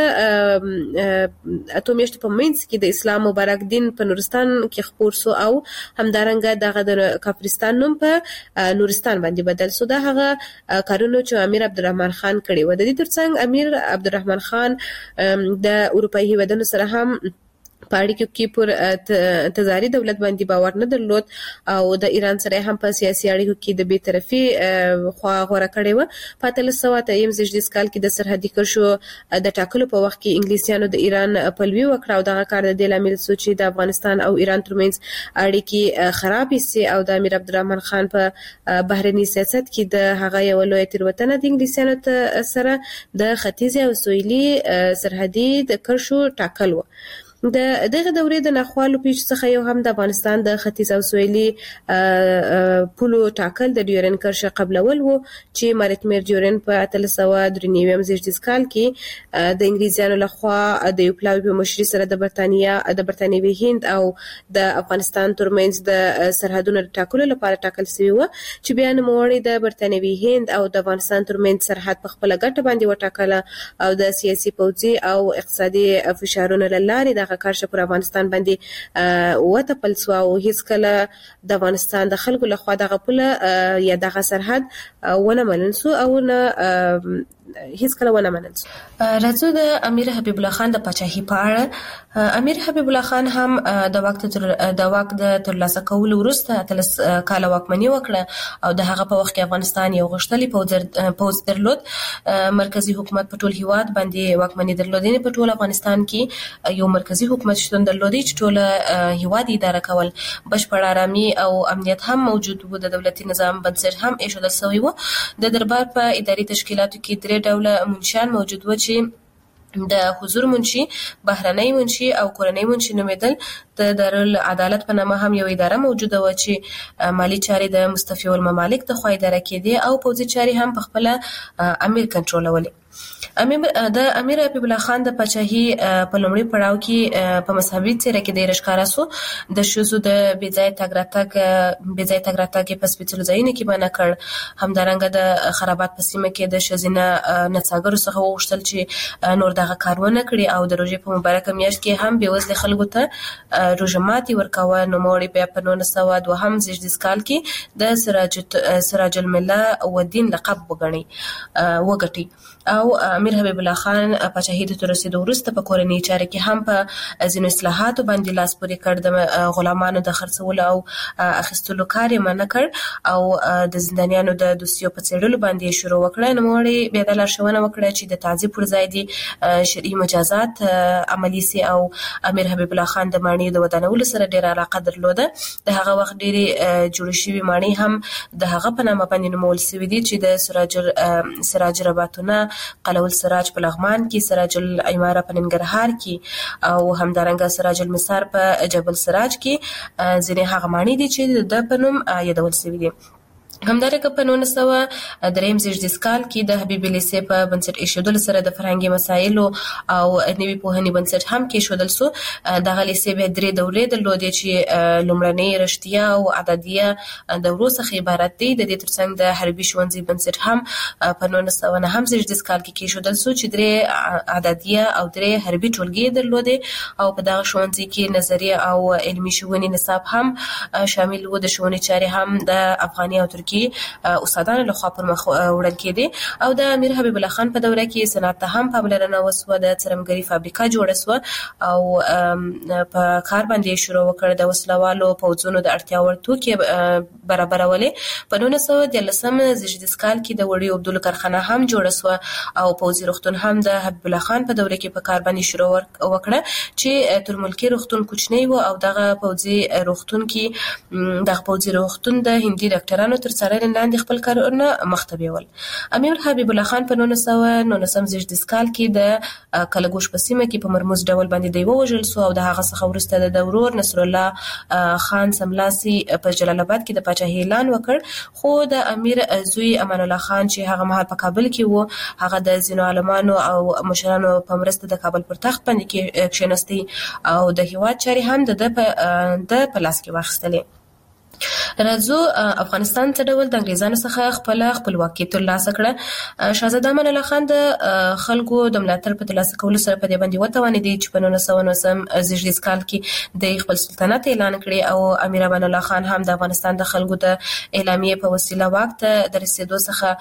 C: اته میاشتو په منځ کې د اسلام مبارک دین په نورستان کې خپور سو او همدارنګه دغه د کافرستان نوم په نورستان باندې بدل سو. دا هغه کارونه چې امیر عبدالرحمن خان کړي و. د دې ترڅنګ امیر عبدالرحمن خان د اروپאי هیوادونو سره هم په اړیکو کې پر تزاري دولت باندې باور نه درلود او د ایران سره هم په سیاسي اړیکو کې د بی‌طرفي خوا غوړه کړې و. په اتلس سوه اته یم زیږدیز کال کې د سرحدي کرښو د ټاکلو په وخت کې انګلیسیانو د ایران پلوي وکړه او دغه کار د دې لامل شو چې د افغانستان او ایران ترمنځ اړیکې خرابې سي او د امیر عبدالرحمن خان په بهرني سیاست کې د هغه یو لوی تیروتنه د انګلیسیانو سره د ختیځ او سویلي سرحدي د کرښو ټاکل و. د دغه دورې د ناخوالو پیښ څخه یو هم د افغانستان د ختیځ او سویلي پولو ټاکل د ډیورن کرښه قبلول وو چې مارټمیر ډیورن په اتلس سوه درې نوي زیږدیز کال کې د انګلیسیانو لخوا د یو پلاوي په مشرۍ سره د برتانیا د برتانیوي هند او د افغانستان ترمنځ د سرحدونو ټاکلو لپاره ټاکل شوی و چې بیا نوموړي د برتانیوي هند او د افغانستان ترمنځ سرحد په خپل ګټه باندې وټاکله او د سیاسي پوځي او اقتصادي فشارونو لارې د کارشه پر افغانستان باندې وته پلسو او هیڅ کله د افغانستان د خلکو لخوا دغه پوله یا دغه سرحد ونه منل سو او نه هیڅ کله ونه منل سو.
D: راځو د امیر حبیب الله خان د پاچاهي په اړه. امیر حبیب الله خان هم د وخت تر د وخت د ترلاسه کولو وروسته اتلس کال واکمني وکړه او د هغه په وخت کې افغانستان یو غښتلي پوځ درلود. مرکزی حکومت په ټول هیواد باندې واکمني درلودنه په ټول افغانستان کې یو مرکزی حکومت شتون درلودي چې ټول هیواد اداره کول. بشپړ آرامي او امنیت هم موجود و. د دولتي نظام بنسټ هم ایښودل شوی و. د دربار په اداري تشکیلاتو کې درې ډوله منشیان موجود و چې د حضور منشي، بهرنۍ منشي او کورنۍ منشي نومېدل. د دارالعدالت په نامه هم یو اداره موجوده و چې مالی چارې د مستفیو الممالک د خوا اداره کېدې او پوځي چارې هم په خپل امیر کنټرولولې. امیر د امیر حبیب الله خان د پاچاهي په لومړي پړاو کې په مذهبي څیره کې د ښکارا سو د شوزو د بيځای تګ راتګ بيځای تګ راتګ په سپېڅلو ځایونو کې باندې کړ. همدارنګه د خرابات په سیمه کې د شزینه نڅاګرو څخه وغوښتل چې نور دغه کارونه کړي او د روژې په مبارکه میاشت کې هم بېوزله خلکو ته روژه ماتي ورکوه. نوموړي بیا په نولس سوه دوهم زیږدیز کال کې د سراج سراج المله ودین لقب وګڼي وګټي او امیر حبیب الله خان پاچاهي ته رسیدو وروسته په کورنۍ چارو کې هم په ځینو اصلاحاتو باندې لاس پورې کړ، د غلامانو د خرڅولو او اخیستلو کار یې منع کړ او د زندانیانو د دوسیو په څېړلو باندې شروع وکړه. نوموړي بیا د لارښوونه وکړه چې د تعذیب پر ځای دي شرعي مجازات عملي سي او امیر حبیب الله خان د ماڼۍ د ودانولو سره ډېره علاقه درلوده. د هغه وخت ډېرې جوړې شوي ماڼۍ هم د هغه په نامه باندې نومول شوي دي چې د سراج سراج رباطونه، قلعه السراج په لغمان کې، سراج العماره په ننګرهار کې او همدارنګه سراج المسار په جبل سراج کې ځینې هغه ماڼۍ دي چې د په نوم یادول شوي دي. همدارنګه په نولس سوه دریم زیږدیز کال کې د حبیب لیسې په بنسټ ایښودلو سره د فرهنګي مسایلو او نوي پوهنې بنسټ هم کېښودل سو. دغه لیسې بیا درې دورې درلودې چې لومړنۍ رښتیا او اعدادیه دورو څخه عبارت دي. د دې ترڅنګ د حربي ښوونځي بنسټ هم په نولس سوه نهم زیږدیز کال کې کېښودل سو چې درې اعدادیه او درې حربي ټولګې درلودې او په دغه ښوونځي کې نظریه او علمي ښوونې نصاب هم شامل و. د ښوونې چارې هم د افغاني او ترکي کې استادانو لخوا پر مخ وړل کېدې او د امیر حبیب الله خان په دوره کې صنعت ته هم پاملرنه وسوه. د څرمګري فابریکه جوړه سوه او په کار باندې شروع وکړ. د وسلوالو پوځونو د اړتیا وړ توکي برابرولې. په نولس سوه دیارلسم زیږدیز کال کې د وړیو اوبدلو کارخانه هم جوړه سوه او پوځي روغتون هم د حبیب الله خان په دوره کې په کار باندې شروع وکړه چې تر ملکي روغتون کوچنی و او دغه پوځي روغتون کې دغه پوځي روغتون د هندي ډاکټرانو تر څارنې لاندې خپل کارونه مخته بیول. امیر حبیب الله خان په نولس سوه نولسم زیږدیز کال کې د کلګوش په سیمه کې په مرموز ډول باندې دی ووژل سو او د هغه څخه وروسته د ورور نصر الله خان سملاسي په جلال آباد کې د پاچاهۍ اعلان وکړ. خو د امیر زوی امان الله خان چې هغه مهال په کابل کې و، هغه د ځینو عالمانو او مشرانو په مرسته د کابل پر تخت باندې کښېنستی او د هیواد چارې هم د د په لاس کې واخیستلې. راځو افغانستان څه ډول د انګریزانو څخه خپل خپلواکي ترلاسه کړه. شاهزاده امان الله خان د خلکو د ملاتړ په ترلاسه کولو سره په دې باندې وتوانېدی چې په نولس سوه نولسم زیږدیز کال کې د خپل سلطنت اعلان کړي او امیر امان الله خان هم د افغانستان د خلکو د اعلامیې په وسیله واک ته د رسیدو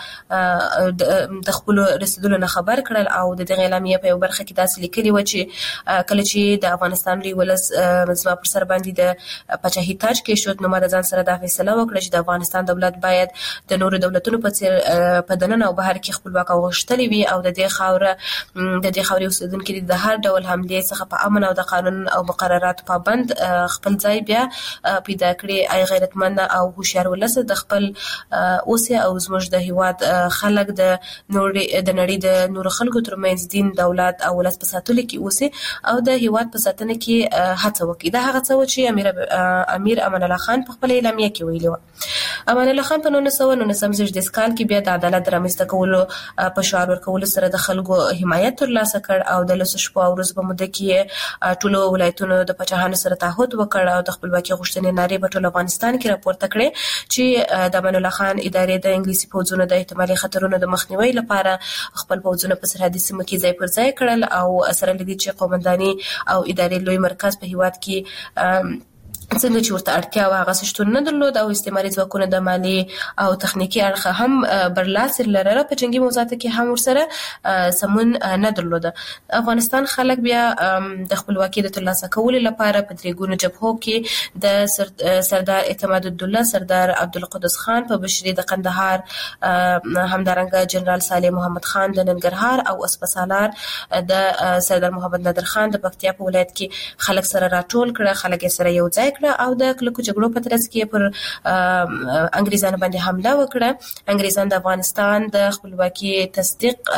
D: څخه د خپل رسیدلو نه خبر کړل او د دغه اعلامیې په یو برخه کې داسې لیکلي و چې کله چې د افغانستان لوی ولس زما پر سر باندې د پاچاهۍ تاج کېښود نو ما د ځان سره دا فیصله وکړه چې د افغانستان دولت باید د نورو دولتونو په څیر په دننه او بهر کې خپلواک او غښتلې وي او د دې خاوره د دې خاورې اوسیدونکي د هر ډول حملې څخه په امن او د قانون او مقرراتو پابند خپل ځای بیا پیدا کړي. ای غیرتمند او هوښیار ولس د خپل اوسه او زموږ د هیواد خلک د نور د نړۍ د نور خلکو ترمنځ دین، دولت او ولس په ساتلو کې اوسه او د هیواد په ساتنه کې هڅه وکړي. دا هغه څه چې امیر امیر امان الله خان په خپل اعلامیه کې ویلي و. امان الله خان په نولس سوه نولسم زیږدیز کال کې بیا د عدالت رامنځته کولو په شعار ورکولو سره د خلکو حمایت ترلاسه کړ او د لسو شپو او ورځو په موده کې ټولو ولایتونو د پاچاهانو سره تعهد وکړ او د خپلواکۍ غوښتنې نارې په ټول افغانستان کې راپورته کړې چې د امان الله خان ادارې د انګلیسي پوځونو د احتمالي خطرونو د مخنیوي لپاره خپل پوځونه په سرحدي سیمو کې ځای پر ځای کړل او سره لدی چې قومنداني او ادارې لوی مرکز په هیواد کې څنګه چې ورته اړتیا و هغه شتون نه درلود او استعماري ځواکونه د مالی او تخنیکی اړخ هم برلاسه لرله. په جنگي موضوعاتو کې هم ورسره سمون نه درلود. افغانستان خلک بیا د خپلواکۍ د ترلاسه کولو لپاره په درې ګونو جبهو کې د سردار اعتماد الدوله، سردار عبدالقدوس خان په بشري د قندهار، همدارنګه جنرال صالح محمد خان د ننګرهار او اسپسالار د سردار محمد نادر خان د پکتیا په ولایت کې خلک سره راټول کړه. خلک یې سره یو ځای او د کلکو جګړو په ترڅ کې پر انګریزانو باندې حمله وکړه. انګریزان د افغانستان د خپلواکۍ تصدیق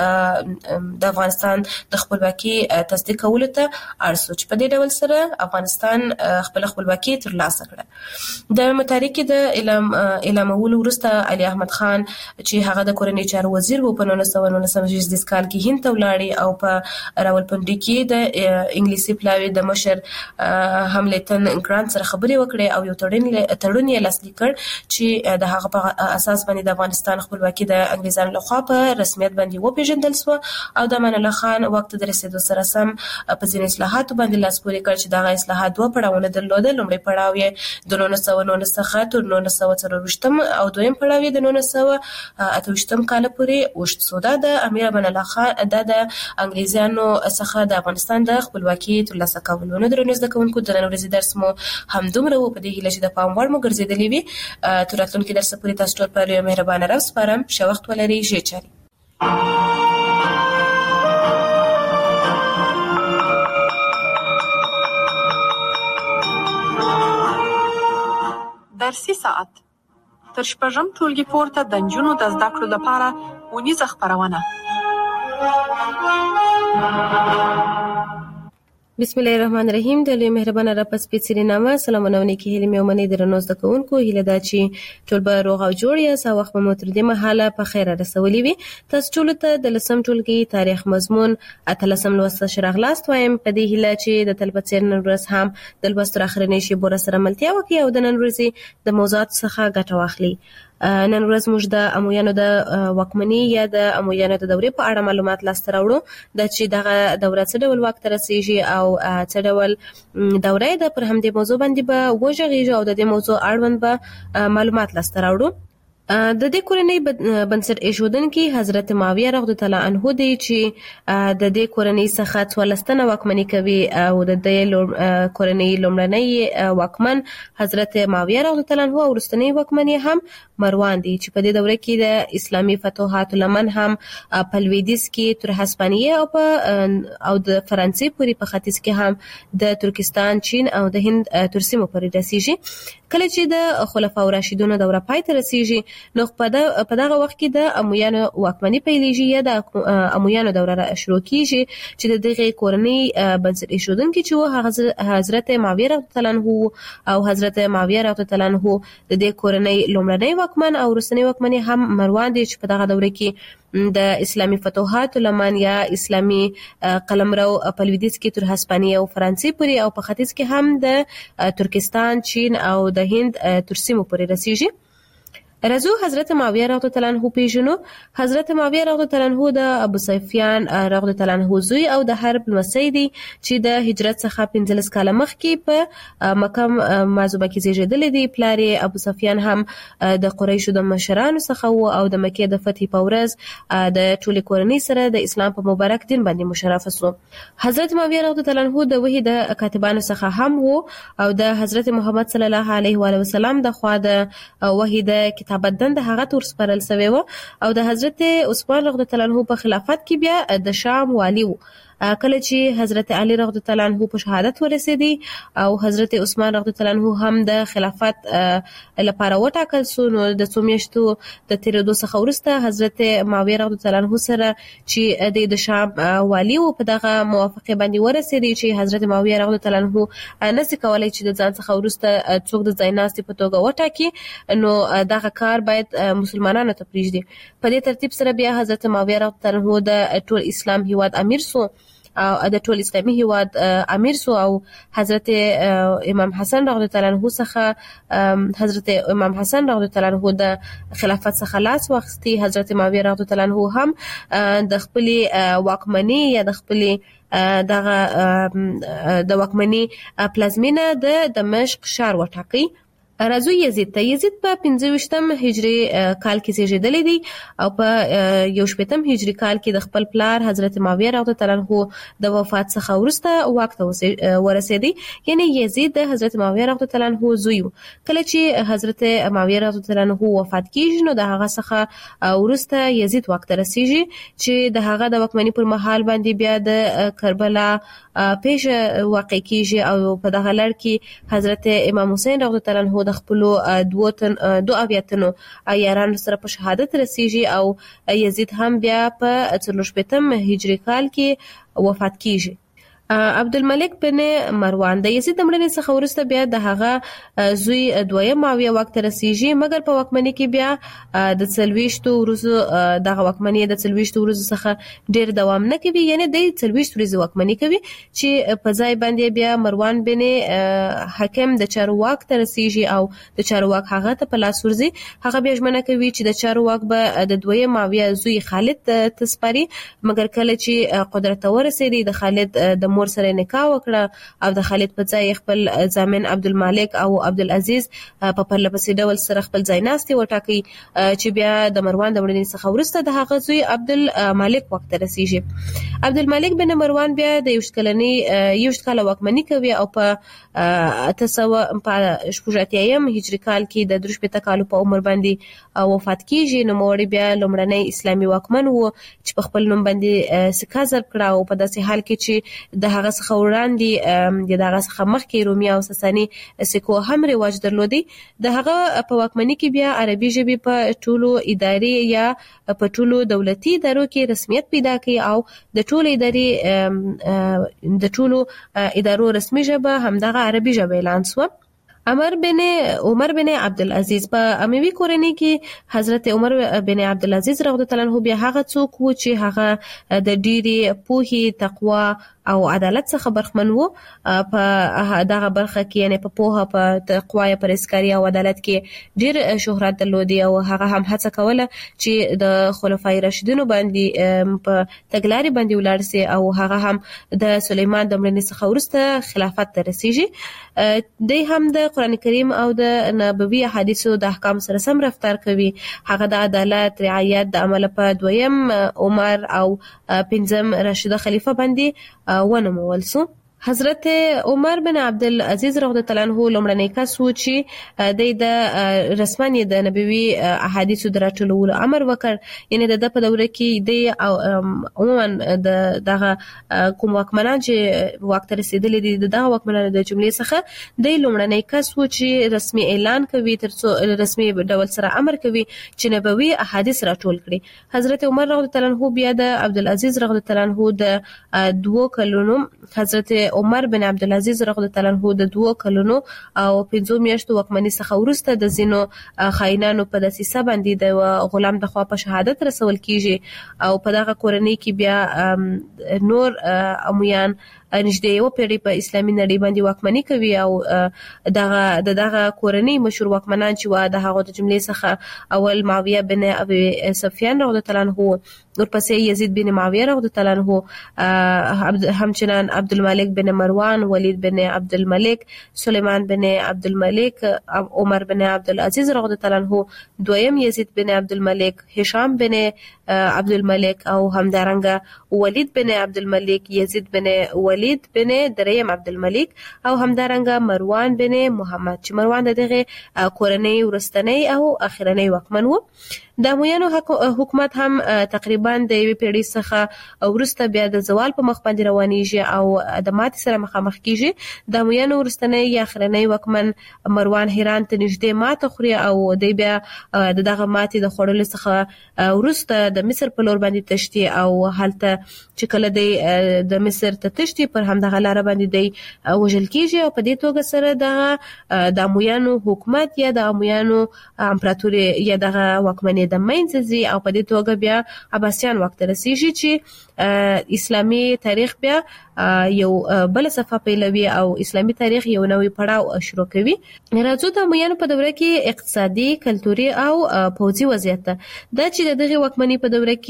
D: د افغانستان د خپلواکۍ تصدیق کولو ته اړ سو چې په دې ډول سره افغانستان خپل خپلواکۍ ترلاسه کړه. د متحرک د اعلام اعلامولو وروسته علي احمد خان چې هغه د کورنۍ چارو وزیر و په نولس سوه نولسم زیږدیز کال کې هند ته ولاړی او په راولپنډي کې د انګلیسي پلاوي د مشر هملتن ګرانت سره خبرې وکړې او یو تړون تړون یې لاسلیک کړ چې د هغه په اساس باندې د افغانستان خپلواکي د انګریزانو لخوا په رسمیت باندې وپیژندل شو او د امان الله خان وخت د رسیدو سره سم په ځینې اصلاحاتو باندې لاس پورې کړ چې دغه اصلاحات دوه پړاوونه درلودل. لومړی پړاو یې د نولس سوه نولس څخه تر نولس سوه څلرویشتم او دویم پړاو یې د نولس سوه اته ویشتم کال پورې وشت شو. دا د امیر امان الله خان د انګریزانو څخه د افغانستان د خپلواکي ترلاسه کولو. نو درنو زده کوونکو د نن ورځې درس مو همدومره و. په دې هیله چې د پام وړ مو ګرځېدلی وي. تر راتلونکي درس پورې تاسو ټول په یو مهربانه رب سپارم. ښه وخت ولرئ. ښې چارې.
B: درسي ساعت تر شپږم ټولګي پورته د نجونو د زده کړو لپاره ونیزه خپرونه.
C: بسم الله الرحمن الرحیم. د لوی مهربانه رب سپیڅلي نامه سلامونه ونکي هیله مې ومني درنو زده کوونکو. هیله دا چې ټول به روغ او جوړ یاست او وخت مو تر دې مهاله په خیر رسولي وي. تاسو ټول ته د لسم ټولګي تاریخ مضمون اتلسم لوست شراغلاست وایم. په دې هیله چې د تل په څیر نن ورځ هم د لوست تر اخرنۍ شی بور سره ملتیا وکړي او د نن ورځې د موضوعات څخه ګټه واخلي. نن ورځ موږ د امویانو د واکمنۍ یا د امویانو د دورې په اړه معلومات لاسته راوړو. د چې دغه دوره څه ډول واک ته رسیږي او څه ډول دوره ده. پر همدې موضوع باندې به وژغېږو او د دې موضوع اړوند به معلومات لاسته راوړو. د دې کورنۍ بنسټ ایښودونکي حضرت معاویه رضی الله عنه دی چې د دې کورنۍ څخه څوارلس تنه واکمني کوي او د دې کورنۍ لومړنی واکمن حضرت معاویه رضی الله عنه او وروستنی واکمن هم مروان دی چې په دې دوره کې د اسلامي فتوحاتو لمن هم په لویدیځ کې تر هسپانیې او په او د فرانسې پورې په ختیځ کې هم د ترکستان، چین او د هند تر سیمو پورې رسیږي. کله چې د خلفاء راشدینو دوره پای ته رسیږي نو په دغه وخت کې د امویانو واکمني پیلېږي یا د امویانو دوره شروع کیږي چې د دغه کورنۍ بنسټ ایښودونکي چې و حضرت معاویه رضی الله عنه او حضرت معاویه رضی الله عنه د دې کورنۍ لومړنی واکمن او وروستنی واکمن هم مروان دی چې په دغه دوره کې د اسلامي فتوحاتو لمن یا اسلامي قلمرو په لویدیځ کې تر هسپانیې او فرانسې پورې او په ختیځ کې هم د ترکستان، چین او د هند تر سیمو پورې رسیږي. رضو حضرت معاویه رضی الله عنه پیژنو. حضرت معاویه رضی الله عنه د ابو سفیان رضی الله عنه زوی او د حرب لمسی دی چې د هجرت څخه پنځلس کاله مخکې په مکه معظمه کې زیږیدلی دی. پلار یې ابو سفیان هم د قریشو د مشرانو څخه و او د مکې د فتح په ورځ د ټولې کورنۍ سره د اسلام په مبارک دین باندې مشرف شو. حضرت معاویه رضی الله عنه د وحی د کاتبانو څخه هم و او د حضرت محمد صلی الله علیه و آله وسلم د خوا د وحی د کتابت دند هغه تور سپارل شوی و او د حضرت عثمان رضی الله عنه په خلافت کې بیا د شام والی و. کله چې حضرت علی رضی الله عنه په شهادت ورسېدی او حضرت عثمان رضی الله عنه هم د خلافت لپاره وټاکل شو نو د څو میاشتو د تیرېدو څخه وروسته حضرت معاویه رضی الله عنه سره چې د شام والی و په دغه موافقه باندې ورسېدی چې حضرت معاویه رضی الله عنه نشي کولای چې د ځان څخه وروسته څوک د ځایناستي په توګه وټاکي نو دغه کار باید مسلمانانو ته پریږدي. په دې ترتیب سره بیا حضرت معاویه رضی الله عنه د ټول اسلام هیواد امیر سو او د ټول اسلامي هیواد امیر سو او حضرت امام حسن رضی الله عنه څخه حضرت امام حسن رضی الله عنه د خلافت څخه لاس واخیستی. حضرت معاویه رضی الله عنه هم د خپل واکمنۍ یا د خپل دغه د واکمنۍ پلازمینه د دمشق ښار وټاکي. راځو یزید ته. یزید په پنځه ویشتم هجري کال کې زیږیدلی دی او په یو شپیتم هجري کال کې د خپل پلار حضرت معاویه رضی الله عنه د وفات څخه وروسته واک ته ورسېدی. یعنی یزید د حضرت معاویه رضی الله عنه زوی و. کله چې حضرت معاویه رضی الله عنه وفات کیږي نو د هغه څخه وروسته یزید واک ته رسیږي چې د هغه د واکمنۍ پر مهال باندې بیا د کربلا پیښه واقع کیږي او په دغه لړ کې حضرت امام حسین رضی الله عنه د خپل دوه تن دوه اویاتنو یارانو سره په شهادت رسیږي او یزید هم بیا په څلور شپیتم هجري کال کې وفات کیږي. عبدالملک بن مروان د یزید د مړینې څخه وروسته بیا د هغه زوی دویم معاویه واک ته رسیږي، مګر په واکمنۍ کې بیا د څلوېښتو ورځو دغه واکمنۍ د څلوېښتو ورځو څخه ډیر دوام نه کوي، یعنی د څلوېښت ورځې واکمنۍ کوي چې په ځای باندې بیا مروان بن حکم د چارواک ته رسیږي او د چارواک هغه ته په لاس ورځي. هغه بیا ژمنه کوي چې د چارواک به د دویم معاویه زوی خالد ته سپاري، مګر کله چې قدرت ته ورسېدی د خالد د مور سره نکاح وکړه او د خالد په ځای خپل ضامن عبدالمالک او عبدالعزیز په پرله پسې ډول سره خپل ځای ناستي وټاکي چې بیا د مروان د مړینې څخه وروسته د هغه زوی عبدالمالک واک ته رسیږي. عبدالمالک بن مروان بیا د یوشت کلنۍ یوشت کاله واکمني کوي او په اته سوه په شپږ اتیایم هجري کال کې د درې شپېته کالو په عمر باندې وفات کیږي. نوموړی بیا لومړنی اسلامي واکمن و چې په خپل نوم باندې سکه ضرب کړه او په داسې حال کې چې د هغه څخه وړاندې د هغه څخه مخکې رومي او ساساني سکو هم رواج درلودي. د هغه په واکمنۍ کې بیا عربي ژبې په ټولو اداري یا په ټولو دولتي ادارو کې رسمیت پیدا کړي او د ټولو اداري د ټولو ادارو رسمي ژبه همدغه عربي ژبه اعلان شوه. عمر بن عمر بن عبدالعزیز په اموي کورنۍ کې حضرت عمر بن عبدالعزیز رضی الله عنه بیا هغه څوک و چې هغه د ډيري پوهې، تقوا او عدالت څخه برخمن وو. په دغه برخه کې یعنی په پوهه، په تقوا، پرهیزګاري او عدالت کې ډیر شهرت درلودي او هغه هم هڅه کوله چې د خلفای راشدینو باندې په تګلاري باندې ولاړ سي او هغه هم د سليمان د مړینې څخه وروسته خلافت ته رسیږي. دوی هم د قران کریم او د نبوي احادیثو د احکام سره سم رفتار کوي. هغه د عدالت، رعایت د عمل په دویم عمر او پنځم راشده خلیفہ باندې ونمول سو. حضرت عمر بن عبدالعزیز رضی الله عنه لومړنی کس و چې د رسمن د نبوي احادیثو درټولولو امر وکړ، یعنی د په دوره کې د عموما د دغه کوم واکمنان چې واک ته رسیدلي دي دغه واکمنانو د جملې څخه د لومړنی کس و چې رسمي اعلان کوي، ترڅو رسمي ډول سره امر کوي چې نبوي احادیث راټول کړي. حضرت عمر رضی الله عنه بیا د عبدالعزیز رضی الله عنه د دوه کلونو حضرت عمر بن عبدالعزیز رضی الله عنه د دوه کلونو او پنځو میاشتو واکمنۍ څخه وروسته د زینو خاینانو په دسیسه باندې د غلام د خوا په شهادت رسول کیږي او په دغه کورنۍ کې بیا نور امویان نږدې یو پیړۍ په اسلامي نړۍ باندې واکمني کوي او دغه د دغه کورنۍ مشهور واکمنان چې و د هغه د جملې څخه اول معاویه بن ابي سفیان رضی الله عنه، ورپسې یزید بن معاویه رضی الله عنه، همچنان عبدالملک بن مروان، ولید بن عبدالملک، سلیمان بن عبدالملک، عمر بن عبدالعزیز رضی الله عنه، دویم یزید بن عبدالملک، هشام بن عبدالملک او همدارنګه ولید بن عبدالملک، یزید بن ولید بن دریم عبدالملک او همدارنګه مروان بن محمد چې مروان د دغه کورنۍ ورستنی او اخرنی واکمن وو. د امویانو حکومت هم تقریبا د یوې پیړۍ څخه وروسته بیا د زوال په مخ باندې روانېږي او د ماتې سره مخامخ کیږي. د امویانو وروستنی یا اخرنی واکمن مروان هران ته نږدې ماته خوري او دی بیا د دغه ماتې د خوړلو څخه وروسته د مصر په لور باندې تشتي او هلته چې کله دی د مصر ته تشتي پر همدغه لاره باندې دی وژل کیږي او په دې توګه سره د د امویانو حکومت یا د امویانو امپراتوري یا دغه واکمنۍ د منځ او په دې توګه بیا عباسیان وخت رسیږي چې اسلامي تاریخ بیا یو بل صفه پیلوي او اسلامي تاریخ یو نوې پړاو شروع کوي. راځو د امویانو په دوره کې اقتصادي، کلتوري او پوځي وضعیت دا چې دغه واکمنۍ په دوره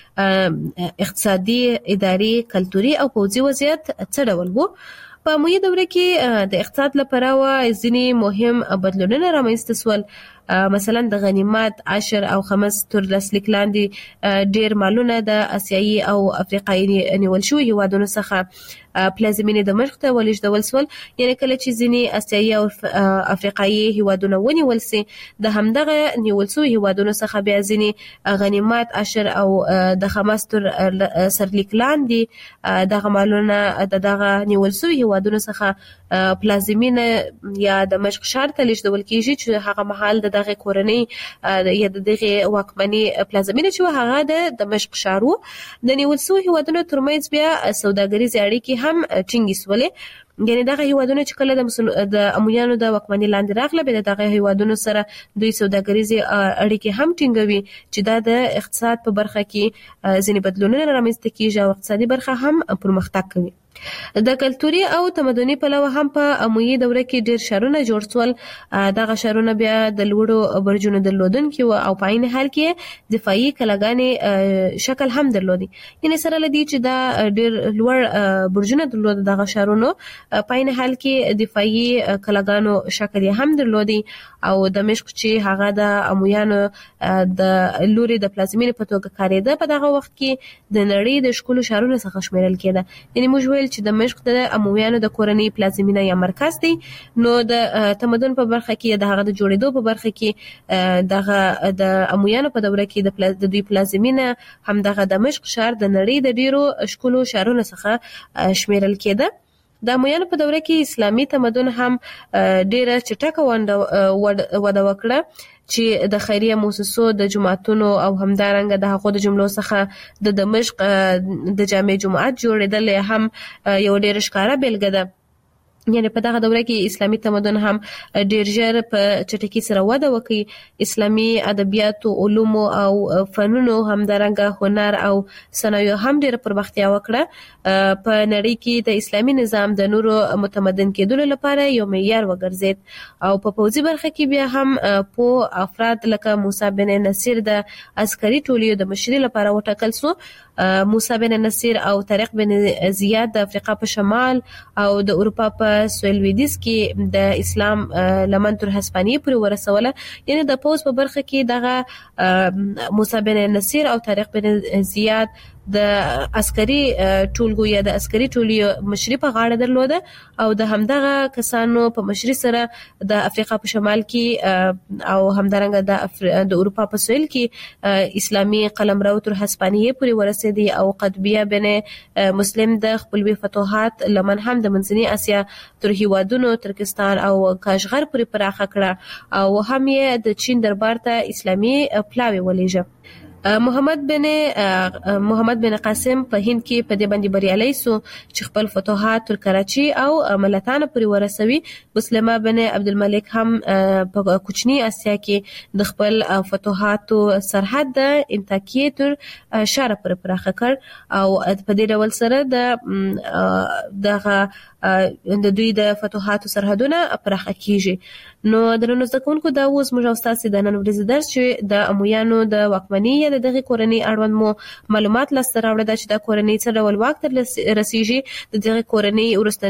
C: کې اقتصادي، اداري، کلتوري او پوځي وضعیت څه ډول وو. په اموي دوره کې د اقتصاد لپاره ځینې مهم بدلونونه رامنځته شول. مثلا د غنیمت، عشر او خمس تر لاسلیک لاندې ډیر مالونه د آسیایي او افریقایي نیول شوي هیوادونو څخه پلازمینې دمشق ته ولېږدول شول. یعنی کله چې ځینې آسیایي او افریقایي هیوادونه ونیول سي د همدغه نیول شوي هیوادونو څخه بیا ځینې غنیمت، عشر او د خمس تر سرلیک لاندې دغه مالونه د دغه نیول شوي هیوادونو څخه پلازمینه یا دمشق ښار ته لېږدول کیږي چې هغه مهال د دغه کورنۍ یا دغه واکمنۍ پلازمینه چې هغه د دمشق ښار و. د نیول شوی هیوادونو ترمنځ بیا سوداګریزې اړیکې هم ټینګې شولې. یعنی دغه هیوادونه چې کله د مسل... د امویانو د واکمنۍ لاندې راغله به دغه هیوادونو سره دوی سوداګریزې اړیکې هم ټینګوي چې دا د اقتصاد په برخه کې ځینې بدلونونه رامنځته کیږي او اقتصادي برخه هم پرمختګ کوي. د کلتوري او تمدني پلوه هم په امویي دوره کې ډیر شهرونه جوړ شول. دغه شهرونه بیا د لوړو برجونو درلودونکي او په عین حال کې دفاعي کلاګانې شکل هم درلودي. یعنی سره لدی چې دا ډیر لوړ برجونه درلود دغه شهرونو په عین حال کې دفاعي کلاګانو شکل هم درلودي او دمشق چې هغه د امویانو د لوري د پلازمینې په توګه کارېده په دغه وخت کې د نړۍ د ښکلو شهرونو څخه شمیرل کېده. یعنی موږ چې دمشق د امویانو د کورنۍ پلازمینه یا مرکز دی، نو د تمدن په برخه کې د هغه د جوړېدو په برخه کې دغه د امویانو په دوره کې د دوی پلازمینه هم دغه دمشق شهر د نړۍ د ډیرو ښکلو شهرونو څخه شمیرل کېده. د امویانو په دوره کې اسلامي تمدن هم ډیره چټکه وده وکړه چې د خیریه مؤسسو د جماعتونو او همدارنګه د هغو د جملو څخه د دمشق د جامع جماعت جوړېدل هم یو ډیر ښکاره بیلګه ده. یعنی په دغه دوره کې اسلامي تمدن هم ډیر ژر په چټکۍ سره وده وکړي. اسلامي ادبیات او علوم او فنونو همدارنګه هنر او صنایع هم ډیر پرمختیا وکړه. په نړۍ کې د اسلامي نظام د نورو متمدن کېدلو لپاره یو معیار وګرځید او په پوځي برخه کې بیا هم په افراد لکه موسی بن نصیر د عسکري ټولیو د مشرۍ لپاره وټاکل شو. موسی بن نصیر او طارق بن زیاد د افریقا په شمال او د اروپا په سویل لویدیځ کې د اسلام لمن تر هسپانیې پورې ورسوله. یعنی د پوځ په برخه کې دغه موسی بن نصیر او طارق بن زیاد د عسکري ټولګو یا د عسکري ټولیو مشري په غاړه درلوده او د همدغه کسانو په مشري سره د افریقا په شمال کې او همدارنګه د افر... د اروپا په سویل کې اسلامي قلمرو تر هسپانیې پورې ورسېدي او قطبیه بن مسلم د خپلوي فتوحات لمن هم د منځنۍ اسیا تر هیوادونو ترکستان او کاشغر پورې پراخه کړه او هم یې د چین دربار ته اسلامي پلاوی ولېږه. محمد بن محمد بن قاسم په هند کې په دې باندې بریالي سو چې خپل فتوحات تر کراچي او ملتان پورې ورسوي. مسلمه بن عبدالملک هم په کوچنی اسیا کې د خپل فتوحاتو سرحد د انتاکیې تر شاره پورې پراخه کړ او په دې ډول سره د دغه د دوی د فتوحاتو سرحدونه پراخه کیږي. نو د نن زکونکو دا اوس موږ او تاسو د نن ورځې درس چې د امویانو د واکمنۍ یا د دغه کورنۍ اړوند مو معلومات لاسته راوړل چې د کورنۍ څخه ډول وخت تر رسیږي. د دغه کورنۍ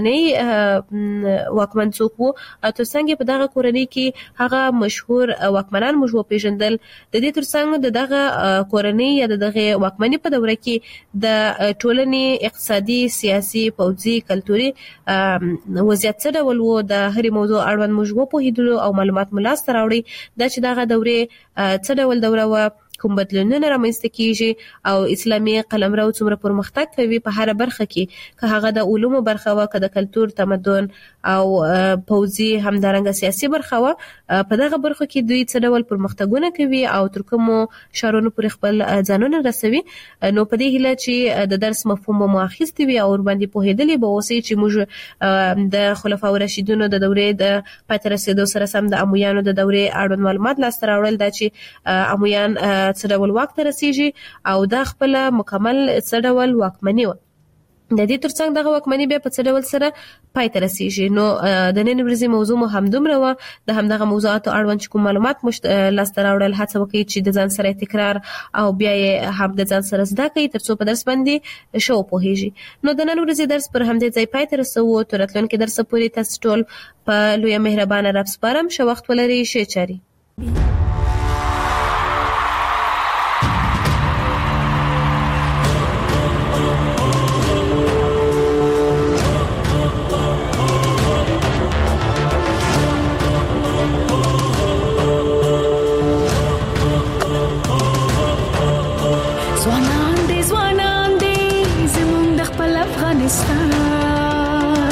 C: ورستنۍ واکمن څوک وو او ترڅنګ په دغه کورنۍ کې هغه مشهور واکمنان موږ وپیژندل. د دې ترڅنګ د دغه کورنۍ یا د دغه واکمنۍ په دوره کې د ټولنې اقتصادي، سیاسي، پوځي، کلتوري وضعیت څه ډول وو د هرې موضوع اړوند موږ وپوهېدلو او معلومات مو لاسته راوړي دا چې دغه دورې څه ډول دوره وه، کوم بدلونونه رامنځته کیږي او اسلامي قلمرو څومره پرمختګ کوي په هر برخه کې، که هغه د علومو برخه وه، که د کلتور، تمدن او پوځي همدارنګه سیاسي برخه وه. په دغه برخه کې دوی څه ډول پرمختګونه کوي او تر کومو شهرونو پورې خپل ځانونه رسوي. نو په دې هیله چې د درس مفهوم مو اخیستی وي او ورباندې پوهېدلې به اوسئ چې موږ د خلفاو راشدینو د دورې د پای ته رسېدو سره سم د امویانو د دورې اړوند معلومات لاسته راوړل دا چې امویان څه ډول واک ته رسیږي او دا خپل مکمل څه ډول واکمني وه. د دې ترڅنګ دغه واکمني بیا په څه ډول سره پای ته رسیږي. نو د نن ورځې موضوع مو همدومره وه. د همدغه موضوعاتو اړوند چې کوم معلومات مو لاسته راوړل هڅه وکړئ چې د ځان سره تکرار او بیا یې هم د ځان سره زده کړئ تر څو په درس باندې ښه وپوهیږئ. نو د نن ورځې درس پر همدې ځای پای ته رسوو. تر راتلونکي درسه پورې تاسو ټول په لویه مهربانه رب سپارم. ښه وخت ولرئ. ښې چارې.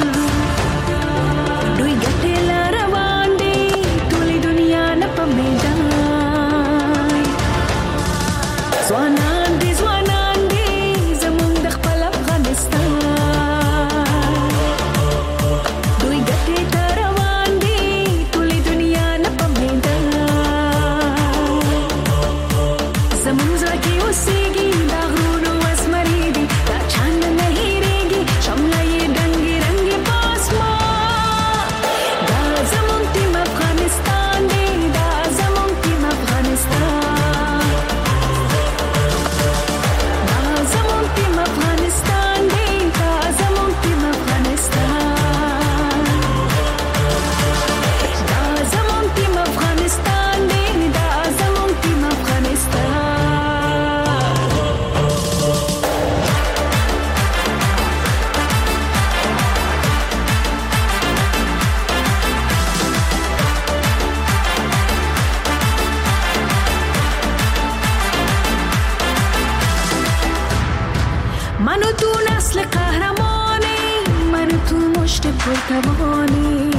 E: دوی ګټه لار روان دي ټولې دنیا نه په میدان پورته والي